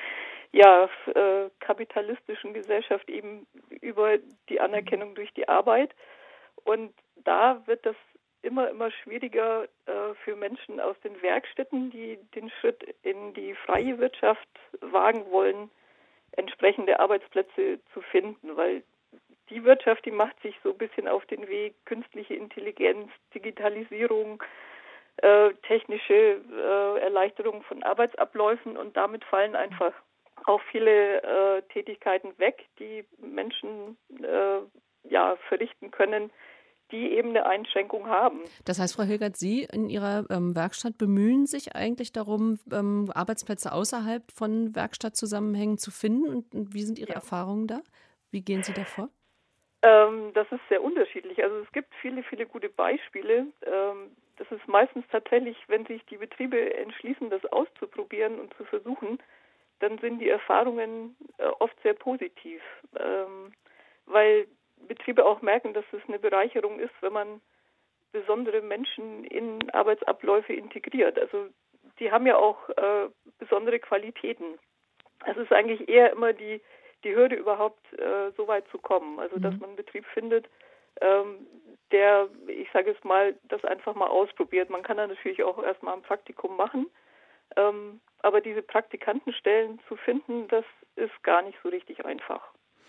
ja, äh, kapitalistischen Gesellschaft eben über die Anerkennung durch die Arbeit und da wird das immer, immer schwieriger äh, für Menschen aus den Werkstätten, die den Schritt in die freie Wirtschaft wagen wollen, entsprechende Arbeitsplätze zu finden, weil die Wirtschaft, die macht sich so ein bisschen auf den Weg, künstliche Intelligenz, Digitalisierung, äh, technische äh, Erleichterung von Arbeitsabläufen und damit fallen einfach auch viele äh, Tätigkeiten weg, die Menschen äh, ja, verrichten können, die eben eine Einschränkung haben. Das heißt, Frau Hilgert, Sie in Ihrer ähm, Werkstatt bemühen sich eigentlich darum, ähm, Arbeitsplätze außerhalb von Werkstattzusammenhängen zu finden. Und, und wie sind Ihre Ja. Erfahrungen da? Wie gehen Sie da vor? Ähm, das ist sehr unterschiedlich. Also es gibt viele, viele gute Beispiele. Ähm, das ist meistens tatsächlich, wenn sich die Betriebe entschließen, das auszuprobieren und zu versuchen, dann sind die Erfahrungen äh, oft sehr positiv. Ähm, weil Betriebe auch merken, dass es eine Bereicherung ist, wenn man besondere Menschen in Arbeitsabläufe integriert. Also die haben ja auch äh, besondere Qualitäten. Es ist eigentlich eher immer die, die Hürde, überhaupt äh, so weit zu kommen. Also dass man einen Betrieb findet, ähm, der, ich sage es mal, das einfach mal ausprobiert. Man kann da natürlich auch erstmal ein Praktikum machen, ähm, aber diese Praktikantenstellen zu finden, das ist gar nicht so richtig einfach.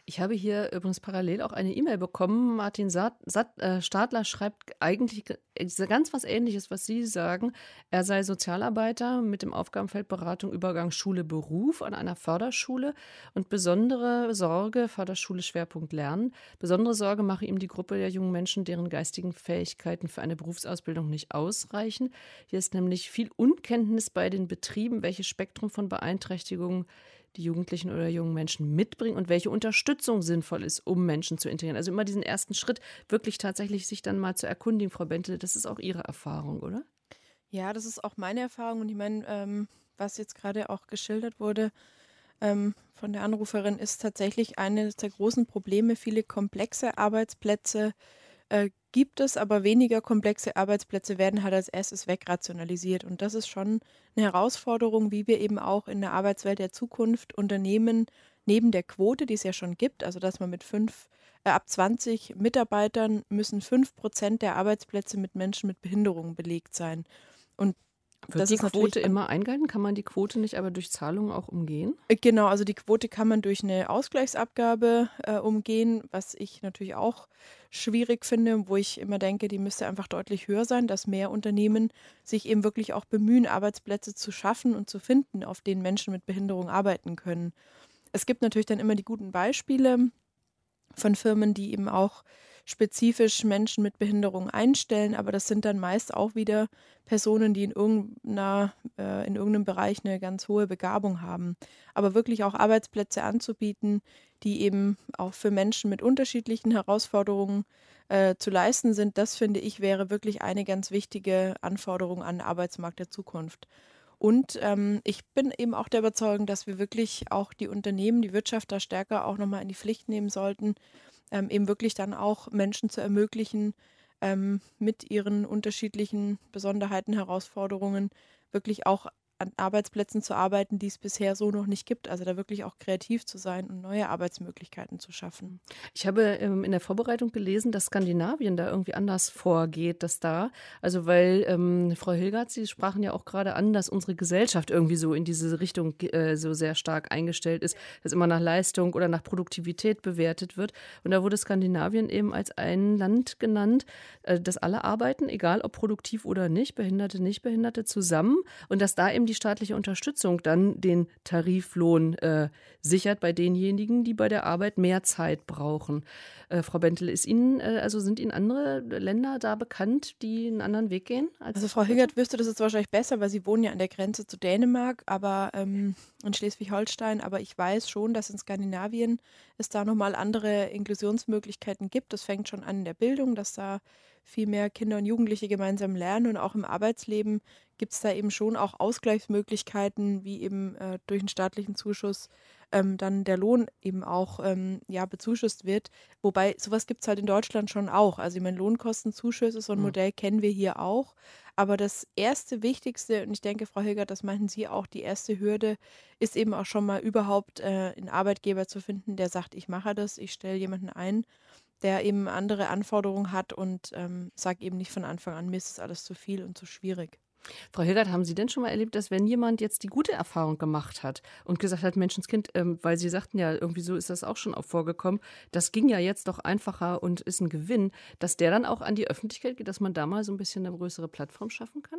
Ich habe hier übrigens parallel auch eine E-Mail bekommen. Martin Satt, Satt, äh, Stadler schreibt eigentlich ganz was Ähnliches, was Sie sagen. Er sei Sozialarbeiter mit dem Aufgabenfeld Beratung, Übergang Schule, Beruf an einer Förderschule und besondere Sorge, Förderschule Schwerpunkt Lernen, besondere Sorge mache ihm die Gruppe der jungen Menschen, deren geistigen Fähigkeiten für eine Berufsausbildung nicht ausreichen. Hier ist nämlich viel Unkenntnis bei den Betrieben, welches Spektrum von Beeinträchtigungen die Jugendlichen oder jungen Menschen mitbringen und welche Unterstützung sinnvoll ist, um Menschen zu integrieren. Also immer diesen ersten Schritt, wirklich tatsächlich sich dann mal zu erkundigen, Frau Bentele, das ist auch Ihre Erfahrung, oder? Ja, das ist auch meine Erfahrung. Und ich meine, ähm, was jetzt gerade auch geschildert wurde ähm, von der Anruferin, ist tatsächlich eines der großen Probleme. Viele komplexe Arbeitsplätze äh, gibt es, aber weniger komplexe Arbeitsplätze werden halt als erstes wegrationalisiert. Und das ist schon eine Herausforderung, wie wir eben auch in der Arbeitswelt der Zukunft Unternehmen neben der Quote, die es ja schon gibt, also dass man mit fünf, äh, ab zwanzig Mitarbeitern müssen fünf Prozent der Arbeitsplätze mit Menschen mit Behinderungen belegt sein. Und Wird das die ist Quote natürlich an- immer eingehalten? Kann man die Quote nicht aber durch Zahlungen auch umgehen? Äh, Genau, also die Quote kann man durch eine Ausgleichsabgabe äh, umgehen, was ich natürlich auch schwierig finde, wo ich immer denke, die müsste einfach deutlich höher sein, dass mehr Unternehmen sich eben wirklich auch bemühen, Arbeitsplätze zu schaffen und zu finden, auf denen Menschen mit Behinderung arbeiten können. Es gibt natürlich dann immer die guten Beispiele von Firmen, die eben auch spezifisch Menschen mit Behinderung einstellen, aber das sind dann meist auch wieder Personen, die in irgendeiner, äh, in irgendeinem Bereich eine ganz hohe Begabung haben. Aber wirklich auch Arbeitsplätze anzubieten, die eben auch für Menschen mit unterschiedlichen Herausforderungen äh, zu leisten sind, das finde ich wäre wirklich eine ganz wichtige Anforderung an den Arbeitsmarkt der Zukunft. Und ähm, ich bin eben auch der Überzeugung, dass wir wirklich auch die Unternehmen, die Wirtschaft da stärker auch nochmal in die Pflicht nehmen sollten, ähm, eben wirklich dann auch Menschen zu ermöglichen, ähm, mit ihren unterschiedlichen Besonderheiten, Herausforderungen wirklich auch an Arbeitsplätzen zu arbeiten, die es bisher so noch nicht gibt. Also da wirklich auch kreativ zu sein und neue Arbeitsmöglichkeiten zu schaffen. Ich habe ähm, in der Vorbereitung gelesen, dass Skandinavien da irgendwie anders vorgeht, dass da, also weil ähm, Frau Hilgert, Sie sprachen ja auch gerade an, dass unsere Gesellschaft irgendwie so in diese Richtung äh, so sehr stark eingestellt ist, dass immer nach Leistung oder nach Produktivität bewertet wird. Und da wurde Skandinavien eben als ein Land genannt, äh, dass alle arbeiten, egal ob produktiv oder nicht, Behinderte, Nichtbehinderte zusammen und dass da eben die staatliche Unterstützung dann den Tariflohn äh, sichert bei denjenigen, die bei der Arbeit mehr Zeit brauchen. Äh, Frau Bentele, ist Ihnen, äh, also sind Ihnen andere Länder da bekannt, die einen anderen Weg gehen? Als Also Frau Hilgert wüsste das jetzt wahrscheinlich besser, weil Sie wohnen ja an der Grenze zu Dänemark, aber ähm, in Schleswig-Holstein, aber ich weiß schon, dass in Skandinavien es da nochmal andere Inklusionsmöglichkeiten gibt. Das fängt schon an in der Bildung, dass da viel mehr Kinder und Jugendliche gemeinsam lernen und auch im Arbeitsleben gibt es da eben schon auch Ausgleichsmöglichkeiten, wie eben äh, durch einen staatlichen Zuschuss ähm, dann der Lohn eben auch ähm, ja, bezuschusst wird. Wobei sowas gibt es halt in Deutschland schon auch. Also ich meine, Lohnkostenzuschüsse, so ein Mhm. Modell kennen wir hier auch. Aber das erste Wichtigste, und ich denke, Frau Hilgert, das meinten Sie auch, die erste Hürde ist eben auch schon mal überhaupt äh, einen Arbeitgeber zu finden, der sagt, ich mache das, ich stelle jemanden ein, der eben andere Anforderungen hat und ähm, sagt eben nicht von Anfang an, mir ist das alles zu viel und zu schwierig. Frau Hilgert, haben Sie denn schon mal erlebt, dass wenn jemand jetzt die gute Erfahrung gemacht hat und gesagt hat, Menschenskind, ähm, weil Sie sagten ja, irgendwie so ist das auch schon auch vorgekommen, das ging ja jetzt doch einfacher und ist ein Gewinn, dass der dann auch an die Öffentlichkeit geht, dass man da mal so ein bisschen eine größere Plattform schaffen kann?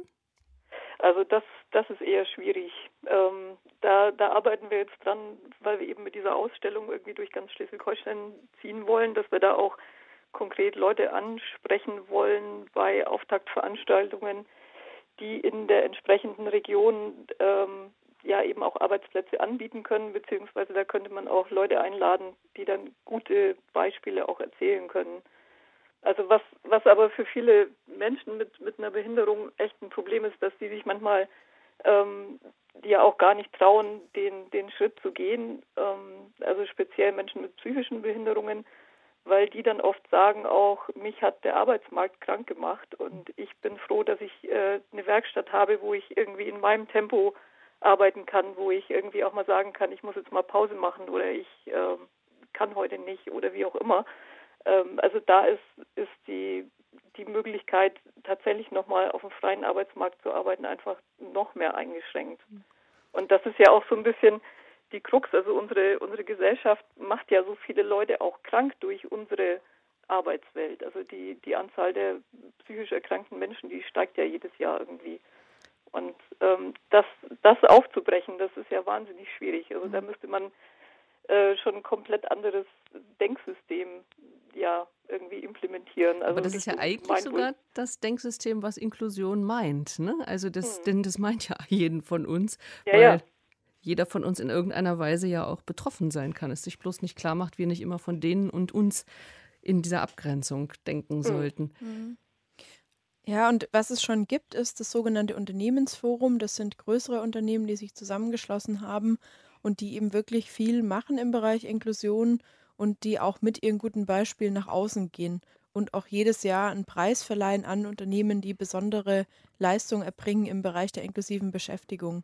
Also das, das ist eher schwierig. Ähm, da, da arbeiten wir jetzt dran, weil wir eben mit dieser Ausstellung irgendwie durch ganz Schleswig-Holstein ziehen wollen, dass wir da auch konkret Leute ansprechen wollen bei Auftaktveranstaltungen, die in der entsprechenden Region ähm, ja eben auch Arbeitsplätze anbieten können, beziehungsweise da könnte man auch Leute einladen, die dann gute Beispiele auch erzählen können. Also was, was aber für viele Menschen mit, mit einer Behinderung echt ein Problem ist, dass die sich manchmal ähm, die ja auch gar nicht trauen, den, den Schritt zu gehen, ähm, also speziell Menschen mit psychischen Behinderungen, weil die dann oft sagen auch, mich hat der Arbeitsmarkt krank gemacht und ich bin froh, dass ich äh, eine Werkstatt habe, wo ich irgendwie in meinem Tempo arbeiten kann, wo ich irgendwie auch mal sagen kann, ich muss jetzt mal Pause machen oder ich äh, kann heute nicht oder wie auch immer. Ähm, also da ist, ist die, die Möglichkeit, tatsächlich nochmal auf dem freien Arbeitsmarkt zu arbeiten, einfach noch mehr eingeschränkt. Und das ist ja auch so ein bisschen die Krux. Also unsere, unsere Gesellschaft macht ja so viele Leute auch krank durch unsere Arbeitswelt. Also die, die Anzahl der psychisch erkrankten Menschen, die steigt ja jedes Jahr irgendwie. Und ähm, das, das aufzubrechen, das ist ja wahnsinnig schwierig. Also da müsste man äh, schon ein komplett anderes Denksystem ja irgendwie implementieren. Also aber das ist ja eigentlich sogar das Denksystem, was Inklusion meint, ne? Also das, hm. denn das meint ja jeden von uns, ja, weil ja. jeder von uns in irgendeiner Weise ja auch betroffen sein kann. Es sich bloß nicht klar macht, wir nicht immer von denen und uns in dieser Abgrenzung denken hm. sollten. Hm. Ja, und was es schon gibt, ist das sogenannte Unternehmensforum. Das sind größere Unternehmen, die sich zusammengeschlossen haben und die eben wirklich viel machen im Bereich Inklusion und die auch mit ihren guten Beispielen nach außen gehen und auch jedes Jahr einen Preis verleihen an Unternehmen, die besondere Leistungen erbringen im Bereich der inklusiven Beschäftigung.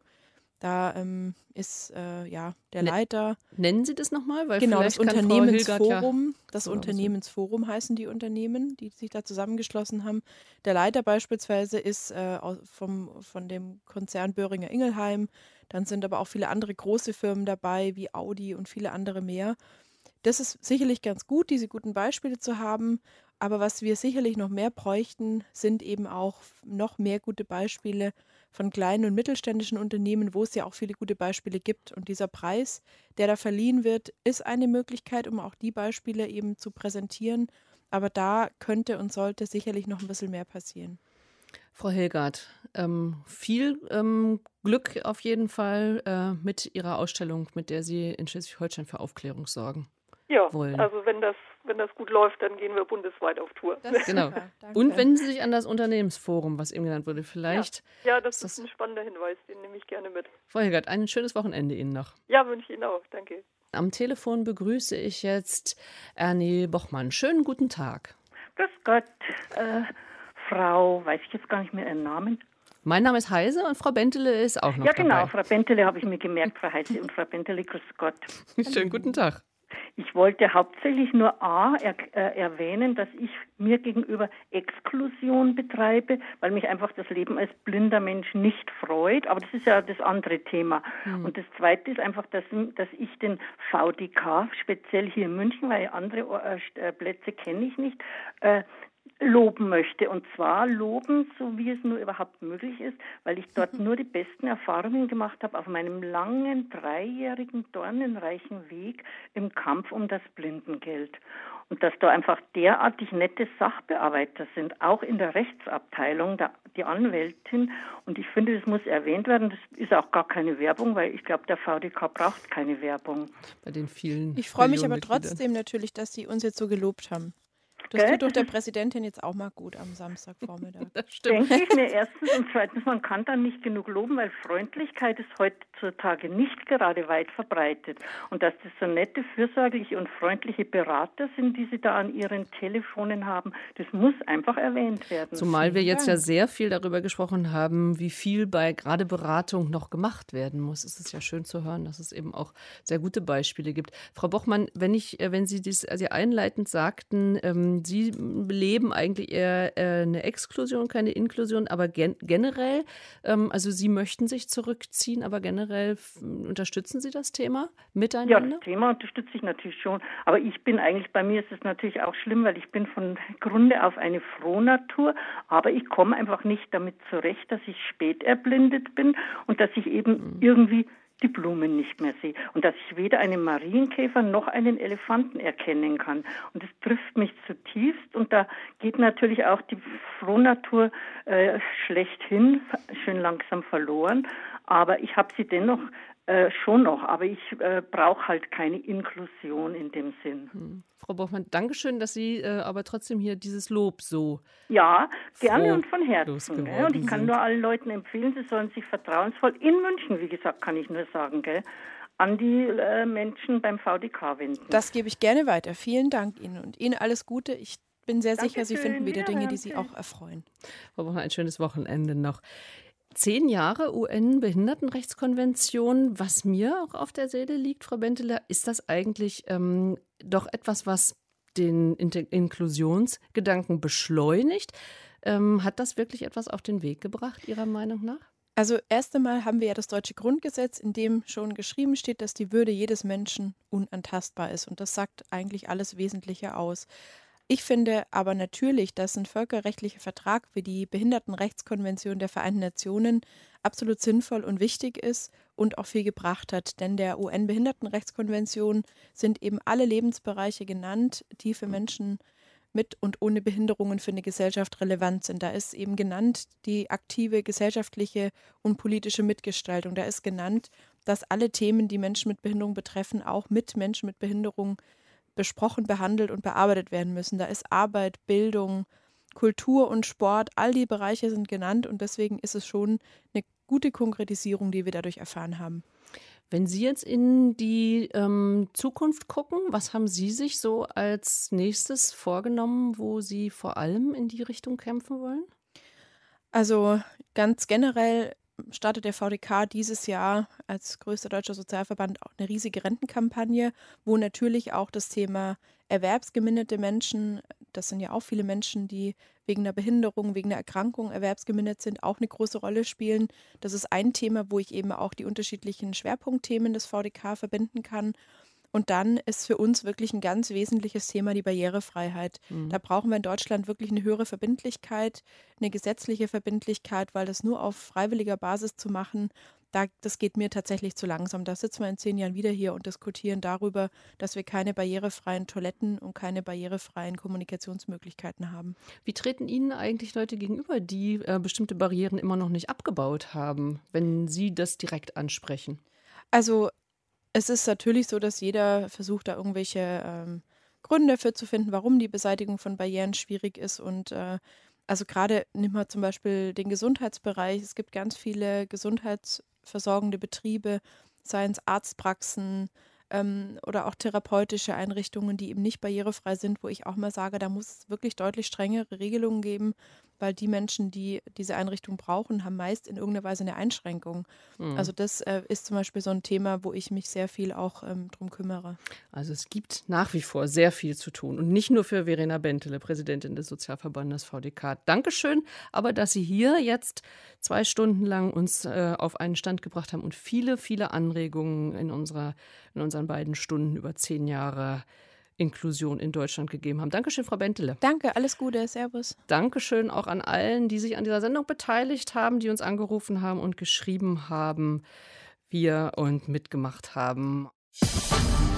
Da ähm, ist äh, ja der Leiter. Nennen Sie das nochmal? Weil genau, das Unternehmensforum. Ja das so Unternehmensforum heißen die Unternehmen, die sich da zusammengeschlossen haben. Der Leiter beispielsweise ist äh, vom, von dem Konzern Boehringer Ingelheim. Dann sind aber auch viele andere große Firmen dabei, wie Audi und viele andere mehr. Das ist sicherlich ganz gut, diese guten Beispiele zu haben. Aber was wir sicherlich noch mehr bräuchten, sind eben auch noch mehr gute Beispiele von kleinen und mittelständischen Unternehmen, wo es ja auch viele gute Beispiele gibt. Und dieser Preis, der da verliehen wird, ist eine Möglichkeit, um auch die Beispiele eben zu präsentieren. Aber da könnte und sollte sicherlich noch ein bisschen mehr passieren. Frau Hilgard, ähm, viel ähm, Glück auf jeden Fall äh, mit Ihrer Ausstellung, mit der Sie in Schleswig-Holstein für Aufklärung sorgen. Ja, wollen. Also wenn das, wenn das gut läuft, dann gehen wir bundesweit auf Tour. Genau. Und wenden Sie sich an das Unternehmensforum, was eben genannt wurde, vielleicht. Ja, ja das ist, das ist ein spannender Hinweis, den nehme ich gerne mit. Frau Hilgard, ein schönes Wochenende Ihnen noch. Ja, wünsche ich Ihnen auch. Danke. Am Telefon begrüße ich jetzt Ernie Bochmann. Schönen guten Tag. Grüß Gott, äh, Frau, weiß ich jetzt gar nicht mehr Ihren Namen. Mein Name ist Heise und Frau Bentele ist auch noch dabei. Ja, genau, dabei. Frau Bentele habe ich mir gemerkt, Frau Heise und Frau Bentele, grüß Gott. Schönen guten Tag. Ich wollte hauptsächlich nur A er, äh, erwähnen, dass ich mir gegenüber Exklusion betreibe, weil mich einfach das Leben als blinder Mensch nicht freut. Aber das ist ja das andere Thema. Hm. Und das Zweite ist einfach, dass, dass ich den V D K, speziell hier in München, weil andere äh, Plätze kenne ich nicht, äh, loben möchte. Und zwar loben, so wie es nur überhaupt möglich ist, weil ich dort nur die besten Erfahrungen gemacht habe auf meinem langen, dreijährigen, dornenreichen Weg im Kampf um das Blindengeld. Und dass da einfach derartig nette Sachbearbeiter sind, auch in der Rechtsabteilung, der, die Anwältin. Und ich finde, das muss erwähnt werden. Das ist auch gar keine Werbung, weil ich glaube, der V D K braucht keine Werbung. Bei den vielen Ich freue mich aber trotzdem natürlich, dass Sie uns jetzt so gelobt haben. Das Gell? tut doch der Präsidentin jetzt auch mal gut am Samstagvormittag. Das stimmt. Denke ich mir erstens und zweitens, man kann dann nicht genug loben, weil Freundlichkeit ist heutzutage nicht gerade weit verbreitet. Und dass das so nette, fürsorgliche und freundliche Berater sind, die sie da an ihren Telefonen haben, das muss einfach erwähnt werden. Zumal wir jetzt ja sehr viel darüber gesprochen haben, wie viel bei gerade Beratung noch gemacht werden muss. Es ist ja schön zu hören, dass es eben auch sehr gute Beispiele gibt. Frau Bochmann, wenn ich, wenn Sie dies also einleitend sagten, ähm, Sie leben eigentlich eher äh, eine Exklusion, keine Inklusion, aber gen- generell, ähm, also Sie möchten sich zurückziehen, aber generell f- unterstützen Sie das Thema miteinander? Ja, das Thema unterstütze ich natürlich schon, aber ich bin eigentlich, bei mir ist es natürlich auch schlimm, weil ich bin von Grunde auf eine Frohnatur, aber ich komme einfach nicht damit zurecht, dass ich spät erblindet bin und dass ich eben mhm. irgendwie die Blumen nicht mehr sehe und dass ich weder einen Marienkäfer noch einen Elefanten erkennen kann. Und das trifft mich zutiefst und da geht natürlich auch die Frohnatur äh, schlechthin, schön langsam verloren. Aber ich habe sie dennoch äh, schon noch, aber ich äh, brauche halt keine Inklusion in dem Sinn. Hm. Frau Bochmann, Dankeschön, dass Sie äh, aber trotzdem hier dieses Lob so Ja, gerne und von Herzen. Gell? Und ich kann sind. nur allen Leuten empfehlen, sie sollen sich vertrauensvoll in München, wie gesagt, kann ich nur sagen, gell, an die äh, Menschen beim V D K wenden. Das gebe ich gerne weiter. Vielen Dank Ihnen und Ihnen alles Gute. Ich bin sehr Dankeschön. sicher, Sie finden wieder Dinge, die Sie auch erfreuen. Frau Bochmann, ein schönes Wochenende noch. Zehn Jahre U N-Behindertenrechtskonvention. Was mir auch auf der Seele liegt, Frau Bentele, ist das eigentlich ähm, doch etwas, was den Inter- Inklusionsgedanken beschleunigt? Ähm, hat das wirklich etwas auf den Weg gebracht, Ihrer Meinung nach? Also erst einmal haben wir ja das deutsche Grundgesetz, in dem schon geschrieben steht, dass die Würde jedes Menschen unantastbar ist. Und das sagt eigentlich alles Wesentliche aus. Ich finde aber natürlich, dass ein völkerrechtlicher Vertrag wie die Behindertenrechtskonvention der Vereinten Nationen absolut sinnvoll und wichtig ist und auch viel gebracht hat. Denn der U N-Behindertenrechtskonvention sind eben alle Lebensbereiche genannt, die für Menschen mit und ohne Behinderungen für eine Gesellschaft relevant sind. Da ist eben genannt die aktive gesellschaftliche und politische Mitgestaltung. Da ist genannt, dass alle Themen, die Menschen mit Behinderung betreffen, auch mit Menschen mit Behinderung besprochen, behandelt und bearbeitet werden müssen. Da ist Arbeit, Bildung, Kultur und Sport, all die Bereiche sind genannt und deswegen ist es schon eine gute Konkretisierung, die wir dadurch erfahren haben. Wenn Sie jetzt in die ähm, Zukunft gucken, was haben Sie sich so als nächstes vorgenommen, wo Sie vor allem in die Richtung kämpfen wollen? Also ganz generell startet der V D K dieses Jahr als größter deutscher Sozialverband auch eine riesige Rentenkampagne, wo natürlich auch das Thema erwerbsgeminderte Menschen, das sind ja auch viele Menschen, die wegen einer Behinderung, wegen einer Erkrankung erwerbsgemindert sind, auch eine große Rolle spielen. Das ist ein Thema, wo ich eben auch die unterschiedlichen Schwerpunktthemen des V D K verbinden kann. Und dann ist für uns wirklich ein ganz wesentliches Thema die Barrierefreiheit. Mhm. Da brauchen wir in Deutschland wirklich eine höhere Verbindlichkeit, eine gesetzliche Verbindlichkeit, weil das nur auf freiwilliger Basis zu machen, da, das geht mir tatsächlich zu langsam. Da sitzen wir in zehn Jahren wieder hier und diskutieren darüber, dass wir keine barrierefreien Toiletten und keine barrierefreien Kommunikationsmöglichkeiten haben. Wie treten Ihnen eigentlich Leute gegenüber, die äh, bestimmte Barrieren immer noch nicht abgebaut haben, wenn Sie das direkt ansprechen? Also es ist natürlich so, dass jeder versucht, da irgendwelche ähm, Gründe dafür zu finden, warum die Beseitigung von Barrieren schwierig ist. Und äh, also gerade nimmt man zum Beispiel den Gesundheitsbereich. Es gibt ganz viele gesundheitsversorgende Betriebe, seien es Arztpraxen ähm, oder auch therapeutische Einrichtungen, die eben nicht barrierefrei sind, wo ich auch mal sage, da muss es wirklich deutlich strengere Regelungen geben, weil die Menschen, die diese Einrichtung brauchen, haben meist in irgendeiner Weise eine Einschränkung. Mhm. Also das äh, ist zum Beispiel so ein Thema, wo ich mich sehr viel auch ähm, drum kümmere. Also es gibt nach wie vor sehr viel zu tun und nicht nur für Verena Bentele, Präsidentin des Sozialverbandes V D K. Dankeschön, aber dass Sie hier jetzt zwei Stunden lang uns äh, auf einen Stand gebracht haben und viele, viele Anregungen in, unserer, in unseren beiden Stunden über zehn Jahre Inklusion in Deutschland gegeben haben. Dankeschön, Frau Bentele. Danke, alles Gute, Servus. Dankeschön auch an allen, die sich an dieser Sendung beteiligt haben, die uns angerufen haben und geschrieben haben, wir und mitgemacht haben.